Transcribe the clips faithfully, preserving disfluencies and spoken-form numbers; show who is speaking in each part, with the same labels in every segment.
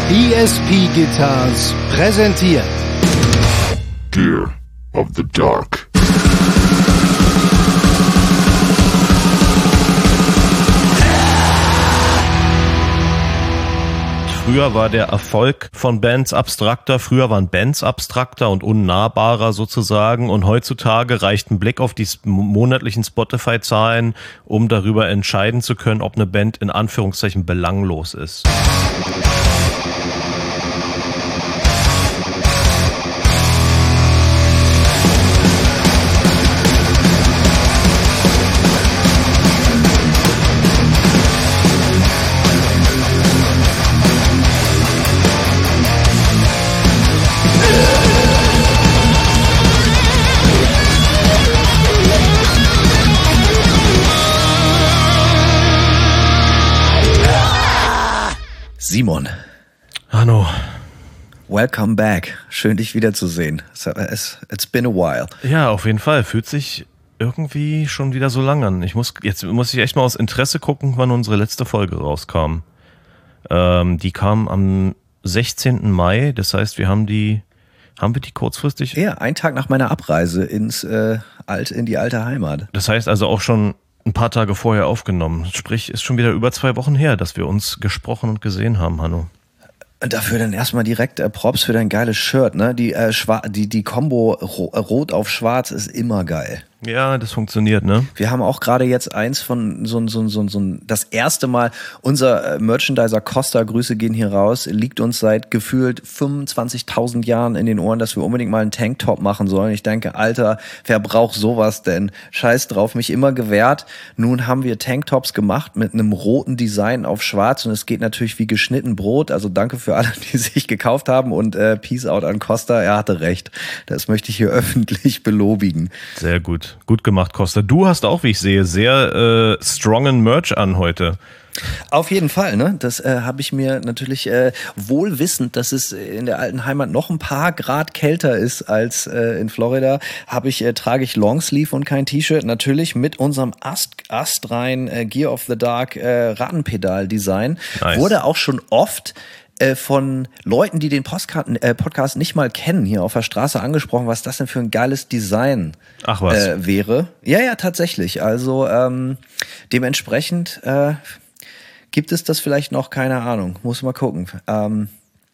Speaker 1: E S P Guitars präsentiert
Speaker 2: Gear of the Dark.
Speaker 3: Früher war der Erfolg von Bands abstrakter, früher waren Bands abstrakter und unnahbarer sozusagen, und heutzutage reicht ein Blick auf die monatlichen Spotify-Zahlen, um darüber entscheiden zu können, ob eine Band in Anführungszeichen belanglos ist.
Speaker 4: Simon.
Speaker 3: Hanno.
Speaker 4: Welcome back. Schön, dich wiederzusehen. It's, it's been a while.
Speaker 3: Ja, auf jeden Fall. Fühlt sich irgendwie schon wieder so lang an. Ich muss, jetzt muss ich echt mal aus Interesse gucken, wann unsere letzte Folge rauskam. Ähm, die kam am sechzehnten Mai. Das heißt, wir haben die, haben wir die kurzfristig?
Speaker 4: Ja, einen Tag nach meiner Abreise ins, äh, alt, in die alte Heimat.
Speaker 3: Das heißt also auch schon ein paar Tage vorher aufgenommen. Sprich, ist schon wieder über zwei Wochen her, dass wir uns gesprochen und gesehen haben, Hanno.
Speaker 4: Und dafür dann erstmal direkt äh, Props für dein geiles Shirt, ne? Die, äh, Schwa- die, die Kombo ro- Rot auf Schwarz ist immer geil.
Speaker 3: Ja, das funktioniert, ne?
Speaker 4: Wir haben auch gerade jetzt eins von so so so so das erste Mal, unser Merchandiser Costa, Grüße gehen hier raus, liegt uns seit gefühlt fünfundzwanzigtausend Jahren in den Ohren, dass wir unbedingt mal einen Tanktop machen sollen. Ich denke, Alter, wer braucht sowas denn? Scheiß drauf, mich immer gewehrt. Nun haben wir Tanktops gemacht mit einem roten Design auf schwarz, und es geht natürlich wie geschnitten Brot. Also danke für alle, die sich gekauft haben, und äh, Peace out an Costa, er hatte recht. Das möchte ich hier öffentlich belobigen.
Speaker 3: Sehr gut. Gut gemacht, Costa. Du hast auch, wie ich sehe, sehr äh, strongen Merch an heute.
Speaker 4: Auf jeden Fall, ne? Das äh, habe ich mir natürlich äh, wohl wissend, dass es in der alten Heimat noch ein paar Grad kälter ist als äh, in Florida, habe ich äh, trage ich Longsleeve und kein T-Shirt, natürlich mit unserem Ast, astrein äh, Gear of the Dark äh, Rattenpedal-Design.
Speaker 3: Nice.
Speaker 4: Wurde auch schon oft von Leuten, die den Postcard, äh, Podcast nicht mal kennen, hier auf der Straße angesprochen, was das denn für ein geiles Design
Speaker 3: Ach was.
Speaker 4: Äh, wäre. Ja, ja, tatsächlich. Also ähm, dementsprechend äh, gibt es das vielleicht noch, keine Ahnung. Muss mal gucken. Ähm,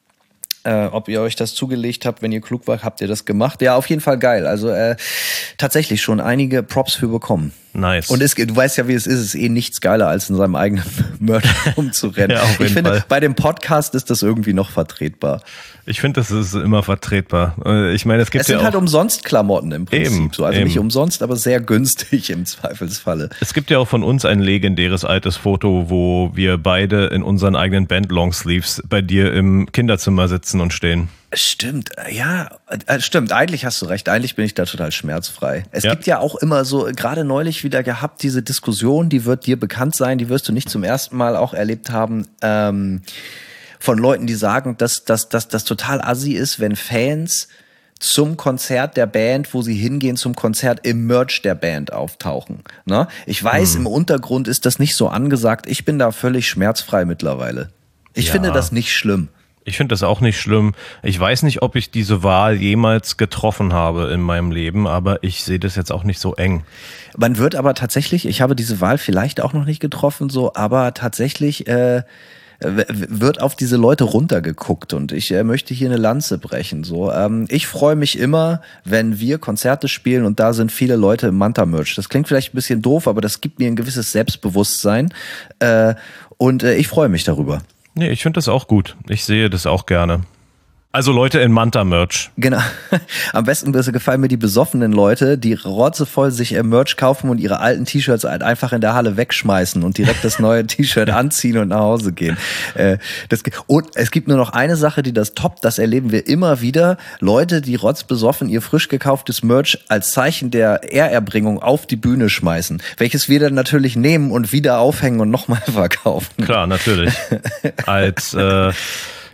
Speaker 4: Äh, ob ihr euch das zugelegt habt, wenn ihr klug wart, habt ihr das gemacht. Ja, auf jeden Fall geil. Also äh, tatsächlich schon einige Props für bekommen.
Speaker 3: Nice.
Speaker 4: Und es, du weißt ja, wie es ist. Es ist eh nichts geiler, als in seinem eigenen Merch rumzurennen.
Speaker 3: Ja, auf jeden
Speaker 4: ich finde,
Speaker 3: Fall.
Speaker 4: bei dem Podcast ist das irgendwie noch vertretbar.
Speaker 3: Ich finde, das ist immer vertretbar. Ich meine, es gibt
Speaker 4: Es sind
Speaker 3: ja auch,
Speaker 4: halt umsonst Klamotten im Prinzip.
Speaker 3: Eben,
Speaker 4: so. Also
Speaker 3: eben.
Speaker 4: nicht umsonst, aber sehr günstig im Zweifelsfalle.
Speaker 3: es gibt ja auch von uns ein legendäres altes Foto, wo wir beide in unseren eigenen Band-Longsleeves bei dir im Kinderzimmer sitzen und stehen.
Speaker 4: Stimmt, ja, äh, stimmt. Eigentlich hast du recht. Eigentlich bin ich da total schmerzfrei. Es
Speaker 3: Ja.
Speaker 4: gibt ja auch immer so, gerade neulich wieder gehabt, diese Diskussion, die wird dir bekannt sein, die wirst du nicht zum ersten Mal auch erlebt haben, ähm, von Leuten, die sagen, dass das dass, dass total assi ist, wenn Fans zum Konzert der Band, wo sie hingehen, zum Konzert im Merch der Band auftauchen. Ne? Ich weiß,
Speaker 3: Hm.
Speaker 4: im Untergrund ist das nicht so angesagt. Ich bin da völlig schmerzfrei mittlerweile. Ich
Speaker 3: Ja.
Speaker 4: finde das nicht schlimm.
Speaker 3: Ich finde das auch nicht schlimm. Ich weiß nicht, ob ich diese Wahl jemals getroffen habe in meinem Leben, aber ich sehe das jetzt auch nicht so eng.
Speaker 4: Man wird aber tatsächlich, ich habe diese Wahl vielleicht auch noch nicht getroffen, so, aber tatsächlich äh, w- wird auf diese Leute runtergeguckt, und ich äh, möchte hier eine Lanze brechen. So, ähm, ich freue mich immer, wenn wir Konzerte spielen und da sind viele Leute im Manta-Merch. Das klingt vielleicht ein bisschen doof, aber das gibt mir ein gewisses Selbstbewusstsein, äh, und äh, ich freue mich darüber.
Speaker 3: Nee, ich finde das auch gut. Ich sehe das auch gerne. Also Leute in Manta-Merch.
Speaker 4: Genau. Am besten gefallen mir die besoffenen Leute, die rotzevoll sich äh, Merch kaufen und ihre alten T-Shirts halt einfach in der Halle wegschmeißen und direkt das neue T-Shirt anziehen und nach Hause gehen. Äh, das, und es gibt nur noch eine Sache, die das toppt, das erleben wir immer wieder. Leute, die rotzbesoffen ihr frisch gekauftes Merch als Zeichen der Ehrerbringung auf die Bühne schmeißen, welches wir dann natürlich nehmen und wieder aufhängen und nochmal verkaufen.
Speaker 3: Klar, natürlich. Als äh,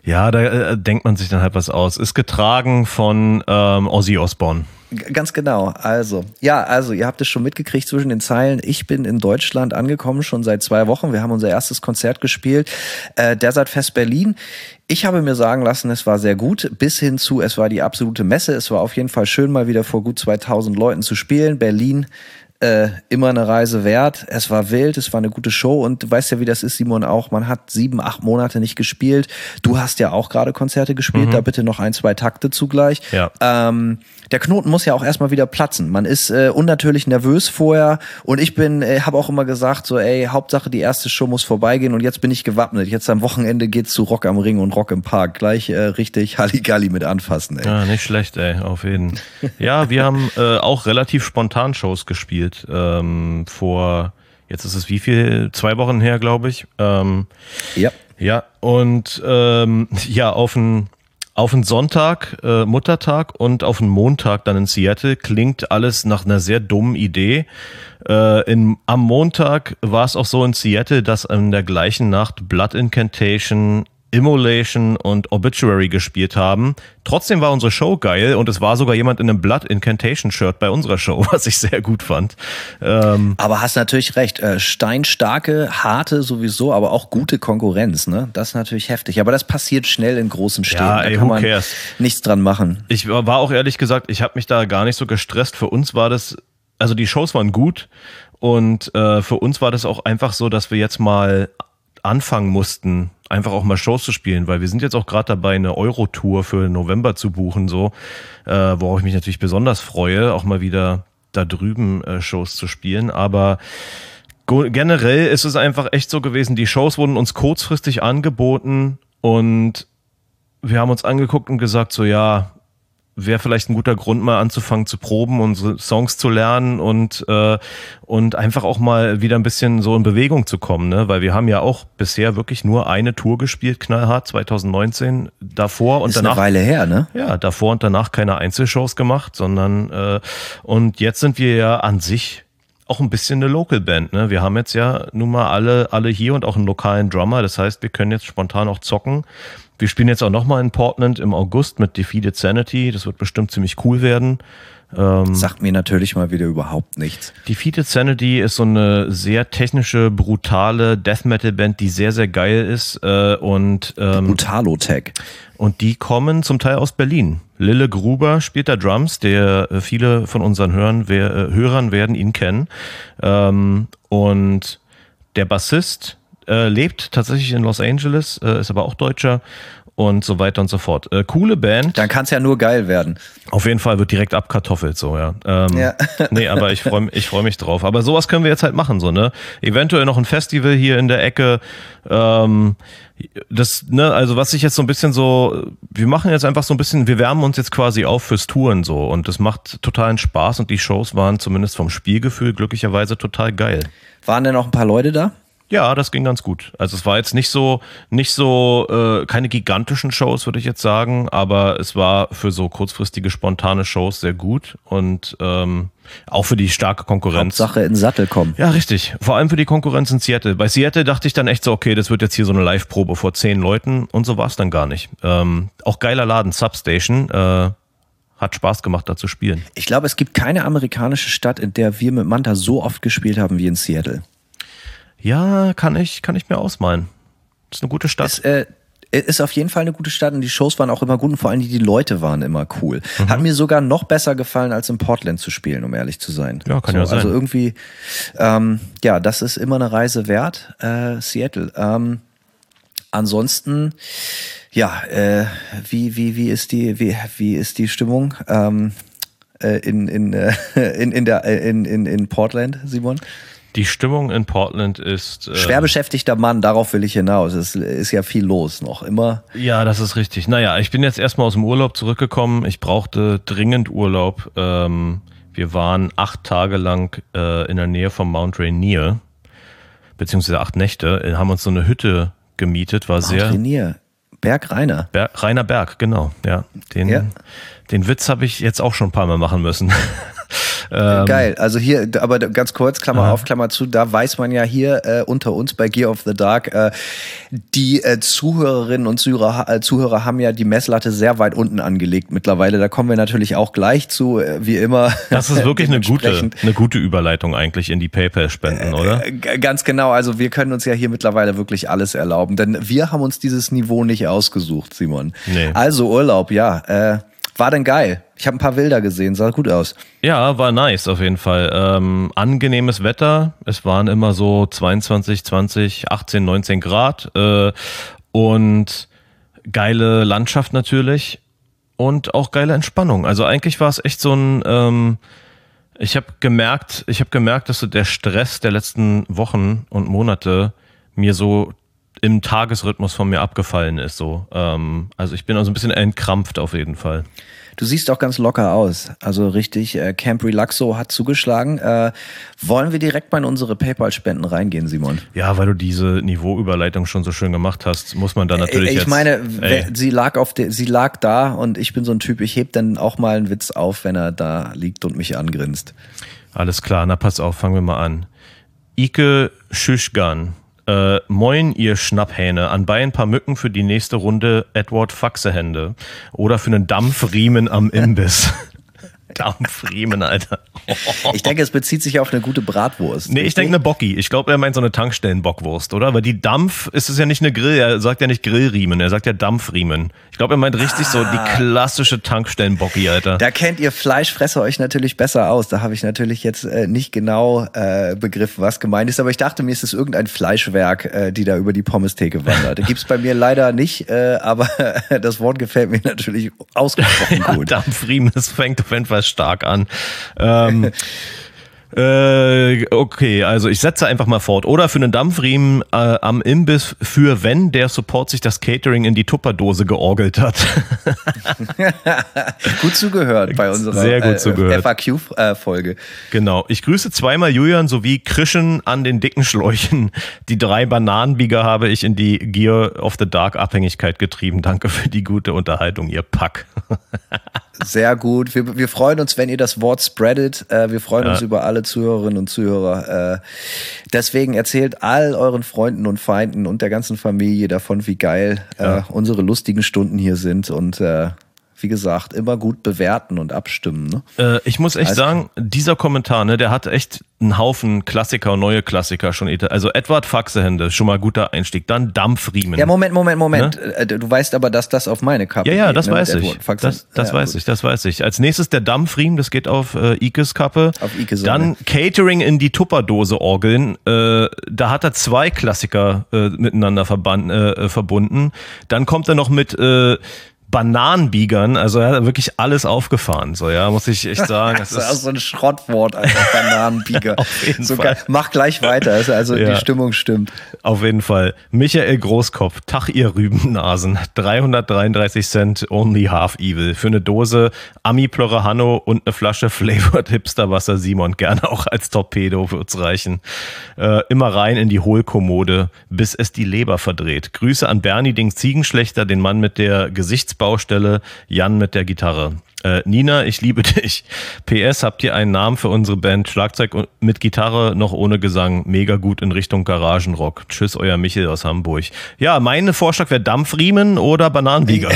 Speaker 3: Ja, da äh, denkt man sich dann halt was aus. Ist getragen von ähm, Ozzy Osbourne.
Speaker 4: G- Ganz genau. Also, ja, also ihr habt es schon mitgekriegt zwischen den Zeilen. Ich bin in Deutschland angekommen, schon seit zwei Wochen. Wir haben unser erstes Konzert gespielt, äh, Desert Fest Berlin. Ich habe mir sagen lassen, es war sehr gut, bis hin zu, es war die absolute Messe. Es war auf jeden Fall schön, mal wieder vor gut zweitausend Leuten zu spielen. Berlin, Äh, immer eine Reise wert. Es war wild, es war eine gute Show und du weißt ja, wie das ist, Simon, auch. Man hat sieben, acht Monate nicht gespielt. Du hast ja auch gerade Konzerte gespielt, mhm. da bitte noch ein, zwei Takte zugleich.
Speaker 3: Ja.
Speaker 4: Ähm, der Knoten muss ja auch erstmal wieder platzen. Man ist äh, unnatürlich nervös vorher und ich bin, äh, habe auch immer gesagt, so ey, Hauptsache die erste Show muss vorbeigehen und jetzt bin ich gewappnet. Jetzt am Wochenende geht's zu Rock am Ring und Rock im Park. Gleich äh, richtig Halligalli mit anfassen, ey.
Speaker 3: Ja, nicht schlecht, ey, auf jeden. Ja, wir haben äh, auch relativ spontan Shows gespielt. Ähm, vor, jetzt ist es wie viel? Zwei Wochen her, glaube ich. Ähm,
Speaker 4: ja.
Speaker 3: Ja, und ähm, ja, auf den auf den Sonntag, äh, Muttertag und auf den Montag dann in Seattle klingt alles nach einer sehr dummen Idee. Äh, in, am Montag war es auch so in Seattle, dass in der gleichen Nacht Blood Incantation, Immolation und Obituary gespielt haben. Trotzdem war unsere Show geil und es war sogar jemand in einem Blood Incantation Shirt bei unserer Show, was ich sehr gut fand. Ähm
Speaker 4: aber hast natürlich recht, äh, steinstarke, harte sowieso, aber auch gute Konkurrenz, ne? Das ist natürlich heftig, aber das passiert schnell in großen Städten,
Speaker 3: ja,
Speaker 4: da
Speaker 3: ey,
Speaker 4: kann
Speaker 3: who
Speaker 4: man
Speaker 3: cares?
Speaker 4: Nichts dran machen.
Speaker 3: Ich war auch ehrlich gesagt, ich habe mich da gar nicht so gestresst. Für uns war das, also die Shows waren gut und äh, für uns war das auch einfach so, dass wir jetzt mal anfangen mussten, einfach auch mal Shows zu spielen, weil wir sind jetzt auch gerade dabei, eine Euro-Tour für November zu buchen, so, äh, worauf ich mich natürlich besonders freue, auch mal wieder da drüben äh, Shows zu spielen, aber go- generell ist es einfach echt so gewesen, die Shows wurden uns kurzfristig angeboten und wir haben uns angeguckt und gesagt, so ja, wäre vielleicht ein guter Grund, mal anzufangen zu proben, unsere Songs zu lernen und äh, und einfach auch mal wieder ein bisschen so in Bewegung zu kommen, ne? Weil wir haben ja auch bisher wirklich nur eine Tour gespielt, knallhart, zwanzig neunzehn, davor und
Speaker 4: ist
Speaker 3: danach.
Speaker 4: Ist eine Weile her, ne?
Speaker 3: Ja, davor und danach keine Einzelshows gemacht, sondern äh, und jetzt sind wir ja an sich auch ein bisschen eine Local Band, ne? Wir haben jetzt ja nun mal alle alle hier und auch einen lokalen Drummer, das heißt, wir können jetzt spontan auch zocken. Wir spielen jetzt auch nochmal in Portland im August mit Defeated Sanity. Das wird bestimmt ziemlich cool werden. Ähm,
Speaker 4: Sagt mir natürlich mal wieder überhaupt nichts.
Speaker 3: Defeated Sanity ist so eine sehr technische, brutale Death-Metal-Band, die sehr, sehr geil ist. Äh, und ähm,
Speaker 4: Brutalotech.
Speaker 3: Und die kommen zum Teil aus Berlin. Lille Gruber spielt da Drums, der äh, viele von unseren Hörern, wer, äh, Hörern werden ihn kennen. Ähm, und der Bassist Äh, lebt tatsächlich in Los Angeles, äh, ist aber auch Deutscher und so weiter und so fort. Äh, coole Band.
Speaker 4: Dann kann es ja nur geil werden.
Speaker 3: Auf jeden Fall wird direkt abkartoffelt, so, ja. Ähm,
Speaker 4: ja.
Speaker 3: Nee, aber ich freue ich freu mich drauf. Aber sowas können wir jetzt halt machen, so, ne? Eventuell noch ein Festival hier in der Ecke. Ähm, das, ne, also was ich jetzt so ein bisschen so, wir machen jetzt einfach so ein bisschen, wir wärmen uns jetzt quasi auf fürs Touren so und das macht totalen Spaß und die Shows waren zumindest vom Spielgefühl glücklicherweise total geil.
Speaker 4: Waren denn noch ein paar Leute da?
Speaker 3: Ja, das ging ganz gut. Also es war jetzt nicht so, nicht so, äh, keine gigantischen Shows, würde ich jetzt sagen, aber es war für so kurzfristige, spontane Shows sehr gut und ähm, auch für die starke Konkurrenz.
Speaker 4: Hauptsache in den Sattel kommen.
Speaker 3: Ja, richtig. Vor allem für die Konkurrenz in Seattle. Bei Seattle dachte ich dann echt so, okay, das wird jetzt hier so eine Live-Probe vor zehn Leuten und so war es dann gar nicht. Ähm, auch geiler Laden, Substation, äh, hat Spaß gemacht, da zu spielen.
Speaker 4: Ich glaube, es gibt keine amerikanische Stadt, in der wir mit Manta so oft gespielt haben wie in Seattle.
Speaker 3: Ja, kann ich, kann ich mir ausmalen. Ist eine gute Stadt.
Speaker 4: Es, äh, ist auf jeden Fall eine gute Stadt und die Shows waren auch immer gut und vor allem die, die Leute waren immer cool. Mhm. Hat mir sogar noch besser gefallen, als in Portland zu spielen, um ehrlich zu sein.
Speaker 3: Ja, kann
Speaker 4: so,
Speaker 3: ja sein.
Speaker 4: Also irgendwie, ähm, ja, das ist immer eine Reise wert, äh, Seattle. Ähm, ansonsten, ja, äh, wie, wie, wie ist die, wie, wie ist die Stimmung, ähm, äh, in, in, äh, in, in der, in, in, in Portland, Simon?
Speaker 3: Die Stimmung in Portland ist... Äh,
Speaker 4: schwer beschäftigter Mann, darauf will ich hinaus. Es ist ja viel los noch, immer.
Speaker 3: Ja, das ist richtig. Naja, ich bin jetzt erstmal aus dem Urlaub zurückgekommen. Ich brauchte dringend Urlaub. Ähm, wir waren acht Tage lang äh, in der Nähe vom Mount Rainier, beziehungsweise acht Nächte, haben uns so eine Hütte gemietet, war
Speaker 4: Mount
Speaker 3: sehr...
Speaker 4: Rainier. Berg Rainer.
Speaker 3: Ber- Rainer Berg, genau. Ja, den,
Speaker 4: ja.
Speaker 3: den Witz habe ich jetzt auch schon ein paar Mal machen müssen. Ähm,
Speaker 4: Geil, also hier, aber ganz kurz, Klammer
Speaker 3: aha.
Speaker 4: auf, Klammer zu, da weiß man ja hier äh, unter uns bei Gear of the Dark, äh, die äh, Zuhörerinnen und Zuhörer, äh, Zuhörer haben ja die Messlatte sehr weit unten angelegt mittlerweile. Da kommen wir natürlich auch gleich zu, äh, wie immer.
Speaker 3: Das ist wirklich eine gute, eine gute Überleitung eigentlich in die PayPal-Spenden, oder?
Speaker 4: Äh, ganz genau, also wir können uns ja hier mittlerweile wirklich alles erlauben, denn wir haben uns dieses Niveau nicht ausgesucht, Simon.
Speaker 3: Nee.
Speaker 4: Also Urlaub, ja, äh, war denn geil. Ich habe ein paar Bilder gesehen, sah gut aus.
Speaker 3: Ja, war nice auf jeden Fall. Ähm, angenehmes Wetter. Es waren immer so zweiundzwanzig, zwanzig, achtzehn, neunzehn Grad äh, und geile Landschaft natürlich und auch geile Entspannung. Also eigentlich war es echt so ein... Ähm, ich habe gemerkt, ich habe gemerkt, dass so der Stress der letzten Wochen und Monate mir so im Tagesrhythmus von mir abgefallen ist. So, ähm, also ich bin also ein bisschen entkrampft auf jeden Fall.
Speaker 4: Du siehst auch ganz locker aus, also richtig. Äh, Camp Relaxo hat zugeschlagen. Äh, wollen wir direkt mal in unsere PayPal-Spenden reingehen, Simon?
Speaker 3: Ja, weil du diese Niveauüberleitung schon so schön gemacht hast, muss man da natürlich
Speaker 4: äh, ich
Speaker 3: jetzt...
Speaker 4: meine,
Speaker 3: ey.
Speaker 4: sie lag auf der, sie lag da und ich bin so ein Typ, ich heb dann auch mal einen Witz auf, wenn er da liegt und mich angrinst.
Speaker 3: Alles klar, na pass auf, fangen wir mal an. Ike Schüschgan. Äh, moin, ihr Schnapphähne. Anbei ein paar Mücken für die nächste Runde Edward Faxehände. Oder für einen Dampfriemen am Imbiss. Dampfriemen, Alter.
Speaker 4: Ich denke, es bezieht sich auf eine gute Bratwurst.
Speaker 3: Nee, ich denke eine Bocki. Ich glaube, er meint so eine Tankstellen-Bockwurst, oder? Weil die Dampf, ist es ja nicht eine Grill, er sagt ja nicht Grillriemen, er sagt ja Dampfriemen. Ich glaube, er meint richtig ah. so die klassische Tankstellen-Bocki, Alter.
Speaker 4: Da kennt ihr Fleischfresser euch natürlich besser aus. Da habe ich natürlich jetzt äh, nicht genau äh, begriffen, was gemeint ist. Aber ich dachte mir, es ist irgendein Fleischwerk, äh, die da über die Pommestheke wandert. Gibt's bei mir leider nicht, äh, aber das Wort gefällt mir natürlich ausgesprochen
Speaker 3: ja,
Speaker 4: gut.
Speaker 3: Dampfriemen, das fängt auf jeden Fall stark an. Ähm, äh, okay, also ich setze einfach mal fort. Oder für einen Dampfriemen äh, am Imbiss für wenn der Support sich das Catering in die Tupperdose georgelt hat.
Speaker 4: Gut zugehört bei unserer
Speaker 3: Sehr gut zugehört.
Speaker 4: äh, F A Q-Folge.
Speaker 3: Genau. Ich grüße zweimal Julian sowie Krischen an den dicken Schläuchen. Die drei Bananenbieger habe ich in die Gear of the Dark Abhängigkeit getrieben. Danke für die gute Unterhaltung, ihr Pack.
Speaker 4: Sehr gut. Wir, wir freuen uns, wenn ihr das Wort spreadet. Äh, wir freuen ja. uns über alle Zuhörerinnen und Zuhörer. Äh, deswegen erzählt all euren Freunden und Feinden und der ganzen Familie davon, wie geil ja. äh, unsere lustigen Stunden hier sind. Und äh, wie gesagt, immer gut bewerten und abstimmen. Ne?
Speaker 3: Äh, ich muss echt
Speaker 4: also, sagen,
Speaker 3: dieser Kommentar, ne, der hat echt einen Haufen Klassiker und neue Klassiker schon. Also Edward Faxehände, schon mal guter Einstieg. Dann Dampfriemen.
Speaker 4: Ja, Moment, Moment, Moment.
Speaker 3: Ne?
Speaker 4: Du weißt aber, dass das auf meine Kappe
Speaker 3: geht. Ja, ja,
Speaker 4: geht,
Speaker 3: das
Speaker 4: ne,
Speaker 3: weiß ich. Das, das ja, weiß gut. ich, das weiß ich. Als nächstes der Dampfriemen, das geht auf äh, Ikes Kappe.
Speaker 4: Auf Ikes
Speaker 3: Dann Catering in die Tupperdose orgeln. Äh, da hat er zwei Klassiker äh, miteinander verban- äh, verbunden. Dann kommt er noch mit äh, Bananenbiegern, also er hat wirklich alles aufgefahren, so, ja, muss ich echt sagen.
Speaker 4: Das ist auch so ein Schrottwort, einfach Bananenbieger.
Speaker 3: Auf jeden
Speaker 4: so
Speaker 3: Fall.
Speaker 4: Geil. Mach gleich weiter, also ja. Die Stimmung stimmt.
Speaker 3: Auf jeden Fall. Michael Großkopf, Tag ihr Rübennasen, dreihundertdreiunddreißig Cent, only half evil. Für eine Dose Ami Plorahano und eine Flasche Flavored Hipsterwasser Simon, gerne auch als Torpedo wird's reichen. Äh, immer rein in die Hohlkommode, bis es die Leber verdreht. Grüße an Bernie, den Ziegenschlechter, den Mann mit der Gesichts Baustelle, Jan mit der Gitarre. Äh, Nina, ich liebe dich. P S, habt ihr einen Namen für unsere Band? Schlagzeug mit Gitarre, noch ohne Gesang. Mega gut in Richtung Garagenrock. Tschüss, euer Michel aus Hamburg. Ja, mein Vorschlag wäre Dampfriemen oder Bananenbieger.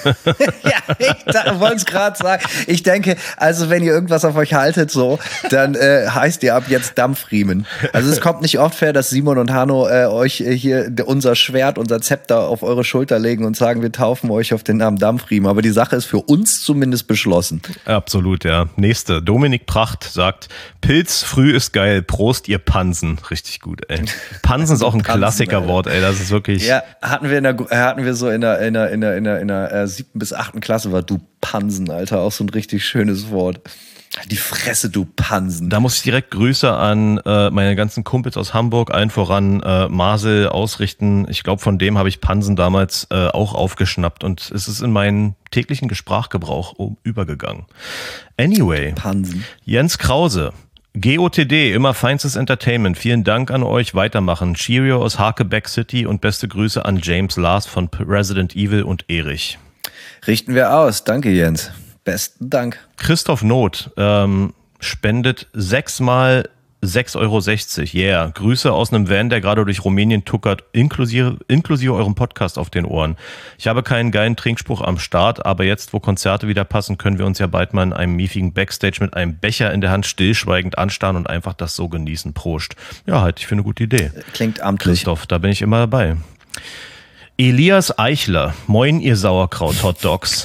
Speaker 4: Ja, ich wollte es gerade sagen. Ich denke, also wenn ihr irgendwas auf euch haltet, so, dann äh, heißt ihr ab jetzt Dampfriemen. Also es kommt nicht oft vor, dass Simon und Hanno äh, euch äh, hier unser Schwert, unser Zepter auf eure Schulter legen und sagen, wir taufen euch auf den Namen Dampfriemen. Aber die Sache ist für uns zumindest beschlossen.
Speaker 3: Absolut, ja. Nächste. Dominik Pracht sagt, Pilz früh ist geil. Prost, ihr Pansen. Richtig gut, ey. Pansen ist auch ein Klassikerwort, ey. Das ist wirklich...
Speaker 4: Ja, hatten wir, in der, hatten wir so in der, in der, in der, in der, in der äh, siebten bis achten Klasse, war du Pansen, Alter. Auch so ein richtig schönes Wort. Die Fresse, du Pansen.
Speaker 3: Da muss ich direkt Grüße an äh, meine ganzen Kumpels aus Hamburg, allen voran äh, Marcel, ausrichten. Ich glaube, von dem habe ich Pansen damals äh, auch aufgeschnappt und es ist in meinen täglichen Sprachgebrauch übergegangen. Anyway,
Speaker 4: Pansen.
Speaker 3: Jens Krause. G O T D, immer feinstes Entertainment. Vielen Dank an euch. Weitermachen. Cheerio aus Hakeback City und beste Grüße an James Lars von Resident Evil und Erich.
Speaker 4: Richten wir aus. Danke, Jens. Besten Dank.
Speaker 3: Christoph Not, ähm, spendet sechsmal sechs Euro sechzig. Yeah. Grüße aus einem Van, der gerade durch Rumänien tuckert, inklusive, inklusive eurem Podcast auf den Ohren. Ich habe keinen geilen Trinkspruch am Start, aber jetzt, wo Konzerte wieder passen, können wir uns ja bald mal in einem miefigen Backstage mit einem Becher in der Hand stillschweigend anstarren und einfach das so genießen. Prost. Ja, halt, ich finde eine gute Idee.
Speaker 4: Klingt amtlich.
Speaker 3: Christoph, da bin ich immer dabei. Elias Eichler. Moin, ihr Sauerkraut-Hotdogs.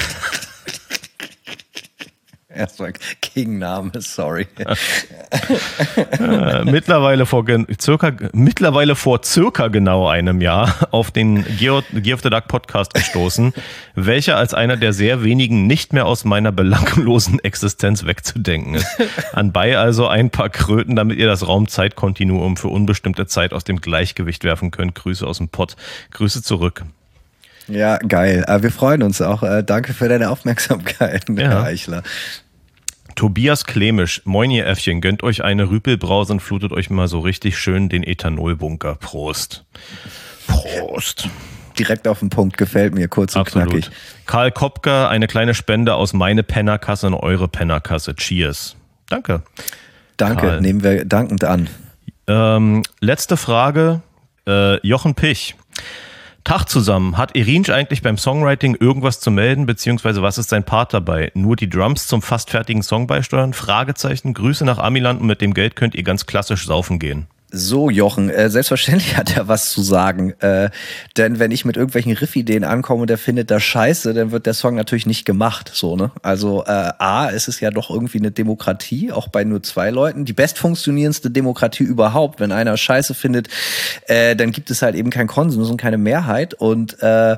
Speaker 4: Erstmal King-Name, sorry.
Speaker 3: äh, mittlerweile vor circa, mittlerweile vor circa genau einem Jahr auf den Gear of the Duck Podcast gestoßen, welcher als einer der sehr wenigen nicht mehr aus meiner belanglosen Existenz wegzudenken ist. Anbei also ein paar Kröten, damit ihr das Raum-Zeit-Kontinuum für unbestimmte Zeit aus dem Gleichgewicht werfen könnt. Grüße aus dem Pott. Grüße zurück.
Speaker 4: Ja, geil. Wir freuen uns auch. Danke für deine Aufmerksamkeit,
Speaker 3: ja.
Speaker 4: Herr Eichler.
Speaker 3: Tobias Klemisch, moin ihr Äffchen, gönnt euch eine Rüpelbrause und flutet euch mal so richtig schön den Ethanolbunker. Prost. Prost.
Speaker 4: Direkt auf den Punkt, gefällt mir, kurz und
Speaker 3: Absolut.
Speaker 4: Knackig.
Speaker 3: Karl Kopka, eine kleine Spende aus meine Pennerkasse in eure Pennerkasse. Cheers. Danke.
Speaker 4: Danke,
Speaker 3: Karl.
Speaker 4: Nehmen wir dankend an.
Speaker 3: Ähm, letzte Frage, äh, Jochen Pich. Tag zusammen. Hat Irinsch eigentlich beim Songwriting irgendwas zu melden, beziehungsweise was ist sein Part dabei? Nur die Drums zum fast fertigen Song beisteuern? Fragezeichen. Grüße nach Amiland und mit dem Geld könnt ihr ganz klassisch saufen gehen.
Speaker 4: So, Jochen, äh, selbstverständlich hat er was zu sagen. Äh, denn wenn ich mit irgendwelchen Riff-Ideen ankomme und der findet das scheiße, dann wird der Song natürlich nicht gemacht. So, ne? Also äh, A, es ist ja doch irgendwie eine Demokratie, auch bei nur zwei Leuten. Die bestfunktionierendste Demokratie überhaupt. Wenn einer scheiße findet, äh, dann gibt es halt eben keinen Konsens und keine Mehrheit. Und äh,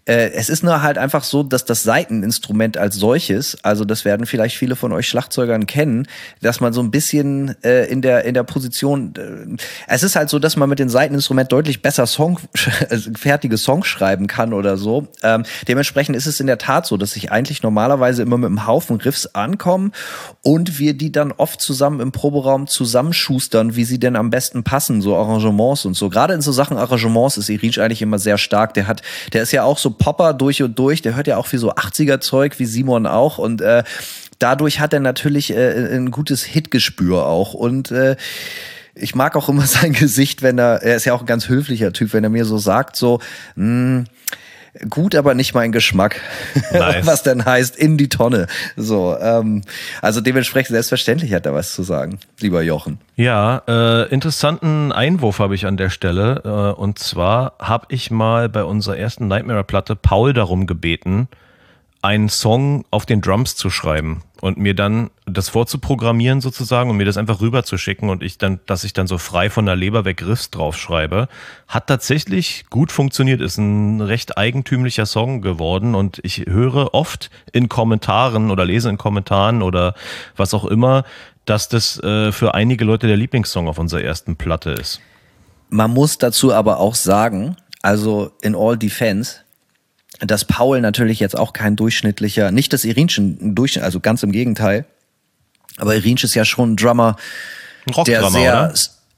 Speaker 4: es ist nur halt einfach so, dass das Saiteninstrument als solches, also das werden vielleicht viele von euch Schlagzeugern kennen, dass man so ein bisschen äh, in der in der Position, äh, es ist halt so, dass man mit dem Saiteninstrument deutlich besser Song, fertige Songs schreiben kann oder so. Ähm, dementsprechend ist es in der Tat so, dass ich eigentlich normalerweise immer mit einem Haufen Riffs ankomme und wir die dann oft zusammen im Proberaum zusammenschustern, wie sie denn am besten passen, so Arrangements und so. Gerade in so Sachen Arrangements ist Irinsch eigentlich immer sehr stark. Der hat, der ist ja auch so Popper durch und durch, der hört ja auch viel so achtziger-Zeug, wie Simon auch und äh, dadurch hat er natürlich äh, ein gutes Hitgespür auch und äh, ich mag auch immer sein Gesicht, wenn er, er ist ja auch ein ganz höflicher Typ, wenn er mir so sagt, so, mh, gut, aber nicht mein Geschmack. Nice. Was denn heißt, in die Tonne. So, ähm, also dementsprechend selbstverständlich hat er was zu sagen, lieber Jochen.
Speaker 3: Ja, äh, interessanten Einwurf habe ich an der Stelle. Äh, und zwar habe ich mal bei unserer ersten Nightmare-Platte Paul darum gebeten, einen Song auf den Drums zu schreiben und mir dann das vorzuprogrammieren sozusagen und mir das einfach rüberzuschicken und ich dann, dass ich dann so frei von der Leber weg Riffs draufschreibe. Hat tatsächlich gut funktioniert, ist ein recht eigentümlicher Song geworden und ich höre oft in Kommentaren oder lese in Kommentaren oder was auch immer, dass das äh, für einige Leute der Lieblingssong auf unserer ersten Platte ist.
Speaker 4: Man muss dazu aber auch sagen, also in all defense, dass Paul natürlich jetzt auch kein durchschnittlicher, nicht das Irinsch ein Durchschnitt, also ganz im Gegenteil, aber Irinsch ist ja schon ein Drummer,
Speaker 3: ein
Speaker 4: der sehr,
Speaker 3: oder?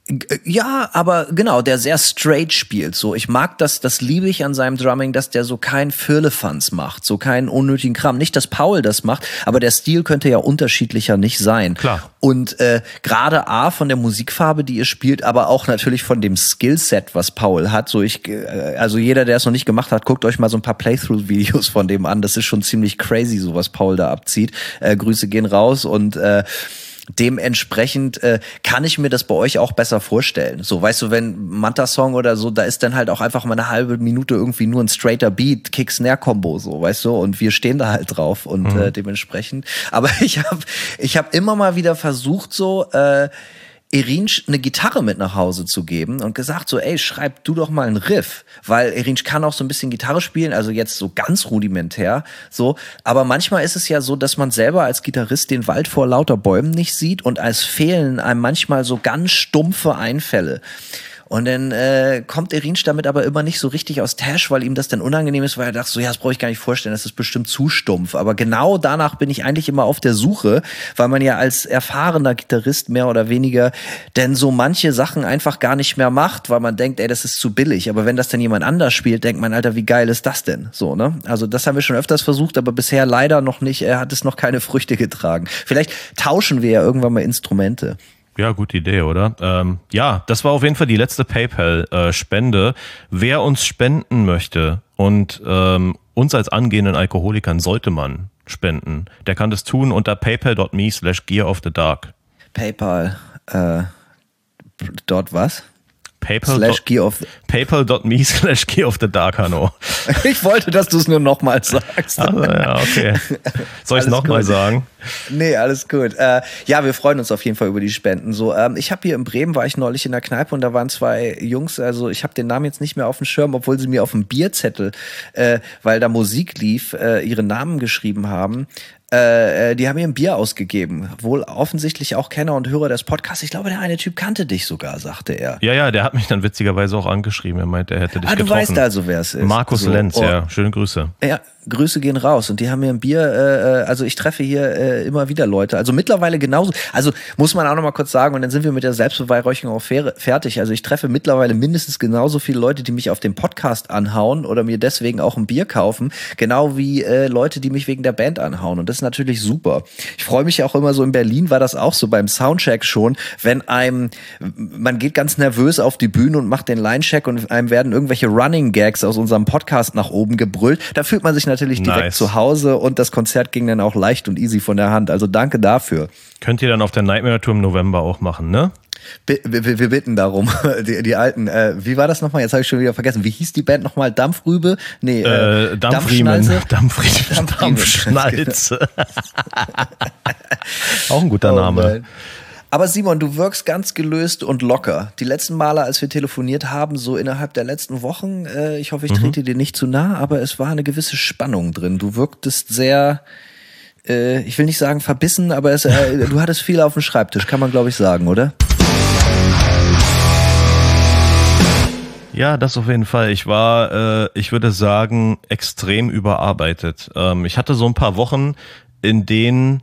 Speaker 4: ja, aber genau, der sehr straight spielt. So, ich mag das, das liebe ich an seinem Drumming, dass der so kein Firlefanz macht, so keinen unnötigen Kram. Nicht, dass Paul das macht, aber der Stil könnte ja unterschiedlicher nicht sein.
Speaker 3: Klar.
Speaker 4: Und äh, gerade A, von der Musikfarbe, die ihr spielt, aber auch natürlich von dem Skillset, was Paul hat. So ich, äh, also jeder, der es noch nicht gemacht hat, guckt euch mal so ein paar Playthrough-Videos von dem an. Das ist schon ziemlich crazy, so was Paul da abzieht. Äh, Grüße gehen raus und äh, dementsprechend äh, kann ich mir das bei euch auch besser vorstellen. So, weißt du, wenn Manta-Song oder so, da ist dann halt auch einfach mal eine halbe Minute irgendwie nur ein straighter Beat, Kick-Snare-Kombo, so, weißt du, und wir stehen da halt drauf und mhm. äh, dementsprechend. Aber ich habe ich hab immer mal wieder versucht, so äh, Irinsch eine Gitarre mit nach Hause zu geben und gesagt so, ey, schreib du doch mal einen Riff, weil Irinsch kann auch so ein bisschen Gitarre spielen, also jetzt so ganz rudimentär, so, aber manchmal ist es ja so, dass man selber als Gitarrist den Wald vor lauter Bäumen nicht sieht und es fehlen einem manchmal so ganz stumpfe Einfälle. Und dann äh, kommt der Riensch damit aber immer nicht so richtig aus Tash, weil ihm das dann unangenehm ist, weil er dachte so, ja, das brauche ich gar nicht vorstellen, das ist bestimmt zu stumpf. Aber genau danach bin ich eigentlich immer auf der Suche, weil man ja als erfahrener Gitarrist mehr oder weniger denn so manche Sachen einfach gar nicht mehr macht, weil man denkt, ey, das ist zu billig. Aber wenn das dann jemand anders spielt, denkt man, Alter, wie geil ist das denn? So, ne? Also das haben wir schon öfters versucht, aber bisher leider noch nicht, er hat es noch keine Früchte getragen. Vielleicht tauschen wir ja irgendwann mal Instrumente.
Speaker 3: Ja, gute Idee, oder? Ähm, ja, das war auf jeden Fall die letzte PayPal-Spende. Wer uns spenden möchte und ähm, uns als angehenden Alkoholikern sollte man spenden, der kann das tun unter paypal.me slash gear of the dark.
Speaker 4: PayPal, äh, dort was?
Speaker 3: PayPal.
Speaker 4: Slash Gear of the
Speaker 3: PayPal.me slash Gear of the Dark, Hanno.
Speaker 4: Ich wollte, dass du es nur nochmal sagst.
Speaker 3: Also, ja, okay. Soll ich es nochmal sagen?
Speaker 4: Nee, alles gut. Äh, ja, wir freuen uns auf jeden Fall über die Spenden. So, ähm, ich habe hier in Bremen, war ich neulich in der Kneipe und da waren zwei Jungs, also ich habe den Namen jetzt nicht mehr auf dem Schirm, obwohl sie mir auf dem Bierzettel, äh, weil da Musik lief, äh, ihre Namen geschrieben haben. Äh, die haben mir ein Bier ausgegeben. Wohl offensichtlich auch Kenner und Hörer des Podcasts. Ich glaube, der eine Typ kannte dich sogar, sagte er.
Speaker 3: Ja, ja, der hat mich dann witzigerweise auch angeschrieben. Er meinte, er hätte dich
Speaker 4: ah,
Speaker 3: getroffen.
Speaker 4: Du weißt also, wer es ist.
Speaker 3: Markus
Speaker 4: so.
Speaker 3: Lenz,
Speaker 4: oh.
Speaker 3: ja. Schöne Grüße.
Speaker 4: Ja, Grüße gehen raus. Und die haben mir ein Bier, äh, also ich treffe hier äh, immer wieder Leute. Also mittlerweile genauso. Also muss man auch noch mal kurz sagen, und dann sind wir mit der Selbstbeweihräucherung auch fertig. Also ich treffe mittlerweile mindestens genauso viele Leute, die mich auf dem Podcast anhauen oder mir deswegen auch ein Bier kaufen. Genau wie äh, Leute, die mich wegen der Band anhauen. Und das ist natürlich super. Ich freue mich auch immer so, in Berlin war das auch so beim Soundcheck schon, wenn einem, man geht ganz nervös auf die Bühne und macht den Line-Check und einem werden irgendwelche Running Gags aus unserem Podcast nach oben gebrüllt. Da fühlt man sich natürlich direkt nice. Zu Hause und das Konzert ging dann auch leicht und easy von der Hand. Also danke dafür.
Speaker 3: Könnt ihr dann auf der Nightmare Tour im November auch machen, ne?
Speaker 4: Wir, wir, wir bitten darum, die, die alten, äh, wie war das nochmal? Jetzt habe ich schon wieder vergessen. Wie hieß die Band nochmal? Dampfrübe? Nee, äh,
Speaker 3: äh, Dampfriemen.
Speaker 4: Dampfschnalze.
Speaker 3: Dampfriemen. Dampfschnalze. Auch ein guter
Speaker 4: oh,
Speaker 3: Name.
Speaker 4: Nein. Aber Simon, du wirkst ganz gelöst und locker. Die letzten Male, als wir telefoniert haben, so innerhalb der letzten Wochen, äh, ich hoffe, ich trete mhm. dir nicht zu nah, aber es war eine gewisse Spannung drin. Du wirktest sehr, äh, ich will nicht sagen verbissen, aber es, äh, du hattest viel auf dem Schreibtisch, kann man glaube ich sagen, oder?
Speaker 3: Ja, das auf jeden Fall. Ich war, äh, ich würde sagen, extrem überarbeitet. Ähm, ich hatte so ein paar Wochen, in denen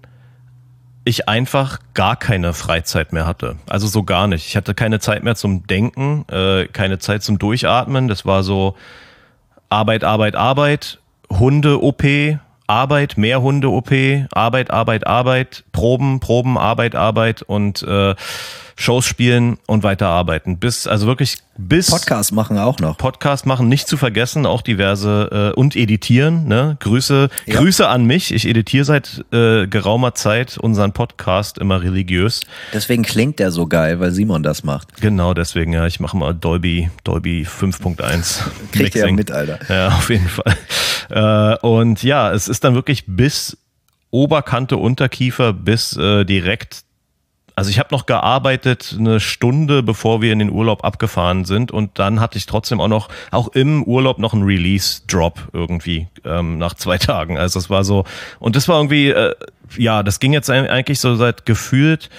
Speaker 3: ich einfach gar keine Freizeit mehr hatte. Also so gar nicht. Ich hatte keine Zeit mehr zum Denken, äh, keine Zeit zum Durchatmen. Das war so Arbeit, Arbeit, Arbeit, Hunde-O P, Arbeit, mehr Hunde-O P, Arbeit, Arbeit, Arbeit, Proben, Proben, Arbeit, Arbeit und äh, Shows spielen und weiterarbeiten. Bis, also wirklich bis...
Speaker 4: Podcast machen auch noch.
Speaker 3: Podcast machen, nicht zu vergessen, auch diverse äh, und editieren. Ne? Grüße, ja. Grüße an mich. Ich editiere seit äh, geraumer Zeit unseren Podcast immer religiös.
Speaker 4: Deswegen klingt der so geil, weil Simon das macht.
Speaker 3: Genau, deswegen, ja. Ich mache mal Dolby, Dolby fünf Punkt eins.
Speaker 4: Kriegt ihr ja mit, Alter.
Speaker 3: Ja, auf jeden Fall. Äh, und ja, es ist dann wirklich bis Oberkante, Unterkiefer, bis äh, direkt. Also ich habe noch gearbeitet eine Stunde, bevor wir in den Urlaub abgefahren sind und dann hatte ich trotzdem auch noch, auch im Urlaub noch einen Release-Drop irgendwie ähm, nach zwei Tagen. Also es war so, und das war irgendwie, äh, ja, das ging jetzt eigentlich so seit gefühlt,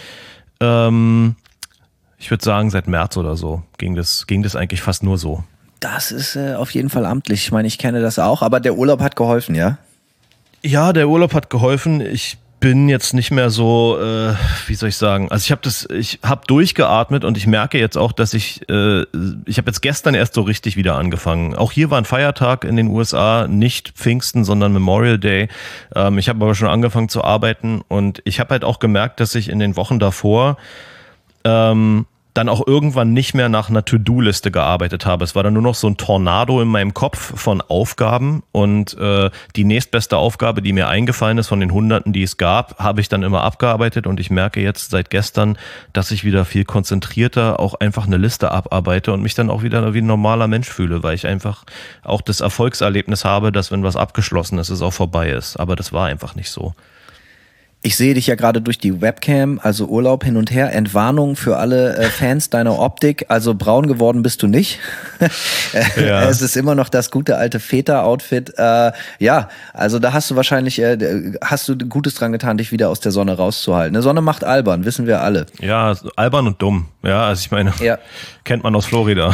Speaker 3: ähm, ich würde sagen seit März oder so, ging das, ging das eigentlich fast nur so.
Speaker 4: Das ist äh, auf jeden Fall amtlich. Ich meine, ich kenne das auch, aber der Urlaub hat geholfen, ja?
Speaker 3: Ja, der Urlaub hat geholfen. Ich bin jetzt nicht mehr so, äh, wie soll ich sagen, also ich habe das, ich habe durchgeatmet und ich merke jetzt auch, dass ich, äh, ich habe jetzt gestern erst so richtig wieder angefangen. Auch hier war ein Feiertag in den U S A, nicht Pfingsten, sondern Memorial Day. Ähm, ich habe aber schon angefangen zu arbeiten und ich habe halt auch gemerkt, dass ich in den Wochen davor ähm, dann auch irgendwann nicht mehr nach einer To-Do-Liste gearbeitet habe. Es war dann nur noch so ein Tornado in meinem Kopf von Aufgaben und äh, die nächstbeste Aufgabe, die mir eingefallen ist von den Hunderten, die es gab, habe ich dann immer abgearbeitet und ich merke jetzt seit gestern, dass ich wieder viel konzentrierter auch einfach eine Liste abarbeite und mich dann auch wieder wie ein normaler Mensch fühle, weil ich einfach auch das Erfolgserlebnis habe, dass wenn was abgeschlossen ist, es auch vorbei ist. Aber das war einfach nicht so.
Speaker 4: Ich sehe dich ja gerade durch die Webcam, also Urlaub hin und her. Entwarnung für alle äh, Fans deiner Optik. Also braun geworden bist du nicht. Ja. Es ist immer noch das gute alte Feta-Outfit. Äh, ja, also da hast du wahrscheinlich, äh, hast du Gutes dran getan, dich wieder aus der Sonne rauszuhalten. Eine Sonne macht albern, wissen wir alle.
Speaker 3: Ja, albern und dumm. Ja, also ich meine, ja. Kennt man aus Florida.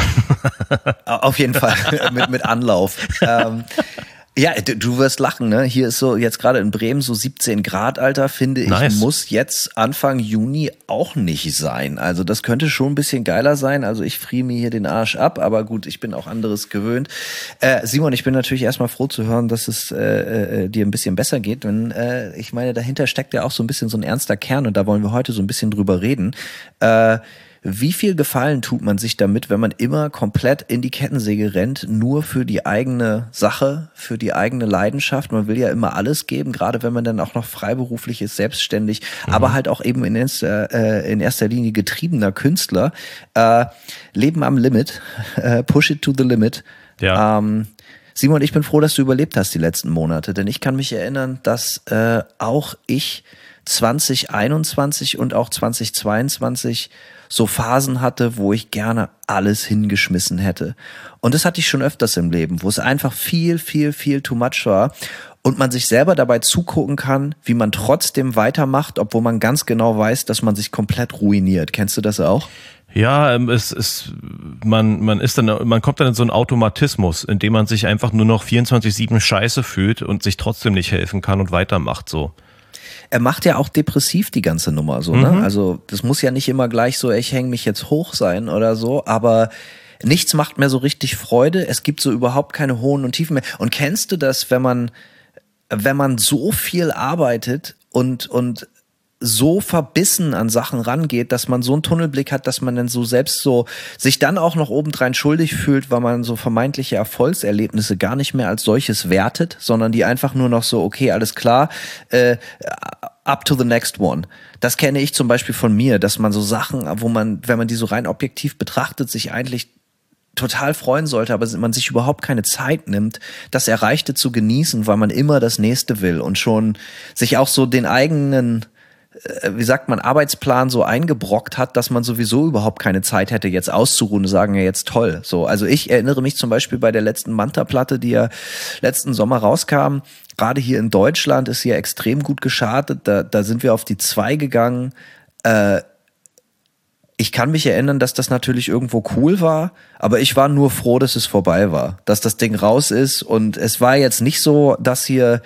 Speaker 4: Auf jeden Fall, mit, mit Anlauf. ähm, Ja, du, du wirst lachen, ne? Hier ist so jetzt gerade in Bremen so siebzehn Grad, Alter, finde ich, nice. Muss jetzt Anfang Juni auch nicht sein. Also das könnte schon ein bisschen geiler sein. Also ich friere mir hier den Arsch ab, aber gut, ich bin auch anderes gewöhnt. Äh, Simon, ich bin natürlich erstmal froh zu hören, dass es äh, äh, dir ein bisschen besser geht. Denn äh, ich meine, dahinter steckt ja auch so ein bisschen so ein ernster Kern und da wollen wir heute so ein bisschen drüber reden. Äh, Wie viel Gefallen tut man sich damit, wenn man immer komplett in die Kettensäge rennt, nur für die eigene Sache, für die eigene Leidenschaft? Man will ja immer alles geben, gerade wenn man dann auch noch freiberuflich ist, selbstständig, mhm. aber halt auch eben in erster, äh, in erster Linie getriebener Künstler. Äh, Leben am Limit, äh, push it to the limit. Ja. Ähm, Simon, ich bin froh, dass du überlebt hast die letzten Monate, denn ich kann mich erinnern, dass äh, auch ich zwanzig einundzwanzig und auch zwanzig zweiundzwanzig so Phasen hatte, wo ich gerne alles hingeschmissen hätte. Und das hatte ich schon öfters im Leben, wo es einfach viel, viel, viel too much war und man sich selber dabei zugucken kann, wie man trotzdem weitermacht, obwohl man ganz genau weiß, dass man sich komplett ruiniert. Kennst du das auch?
Speaker 3: Ja, es ist, man, man ist dann, man kommt dann in so einen Automatismus, in dem man sich einfach nur noch vierundzwanzig sieben Scheiße fühlt und sich trotzdem nicht helfen kann und weitermacht so.
Speaker 4: Er macht ja auch depressiv die ganze Nummer so, ne? Mhm. Also das muss ja nicht immer gleich so, ich hänge mich jetzt hoch sein oder so, aber nichts macht mehr so richtig Freude. Es gibt so überhaupt keine hohen und Tiefen mehr. Und kennst du das, wenn man, wenn man so viel arbeitet und und so verbissen an Sachen rangeht, dass man so einen Tunnelblick hat, dass man dann so selbst so sich dann auch noch obendrein schuldig fühlt, weil man so vermeintliche Erfolgserlebnisse gar nicht mehr als solches wertet, sondern die einfach nur noch so, okay, alles klar, äh, up to the next one. Das kenne ich zum Beispiel von mir, dass man so Sachen, wo man, wenn man die so rein objektiv betrachtet, sich eigentlich total freuen sollte, aber man sich überhaupt keine Zeit nimmt, das Erreichte zu genießen, weil man immer das Nächste will und schon sich auch so den eigenen, wie sagt man, Arbeitsplan so eingebrockt hat, dass man sowieso überhaupt keine Zeit hätte, jetzt auszuruhen und sagen, ja jetzt toll. So, also ich erinnere mich zum Beispiel bei der letzten Manta-Platte, die ja letzten Sommer rauskam, gerade hier in Deutschland ist sie ja extrem gut geschartet, da, da sind wir auf die zwei gegangen. Äh, ich kann mich erinnern, dass das natürlich irgendwo cool war, aber ich war nur froh, dass es vorbei war, dass das Ding raus ist und es war jetzt nicht so, dass hier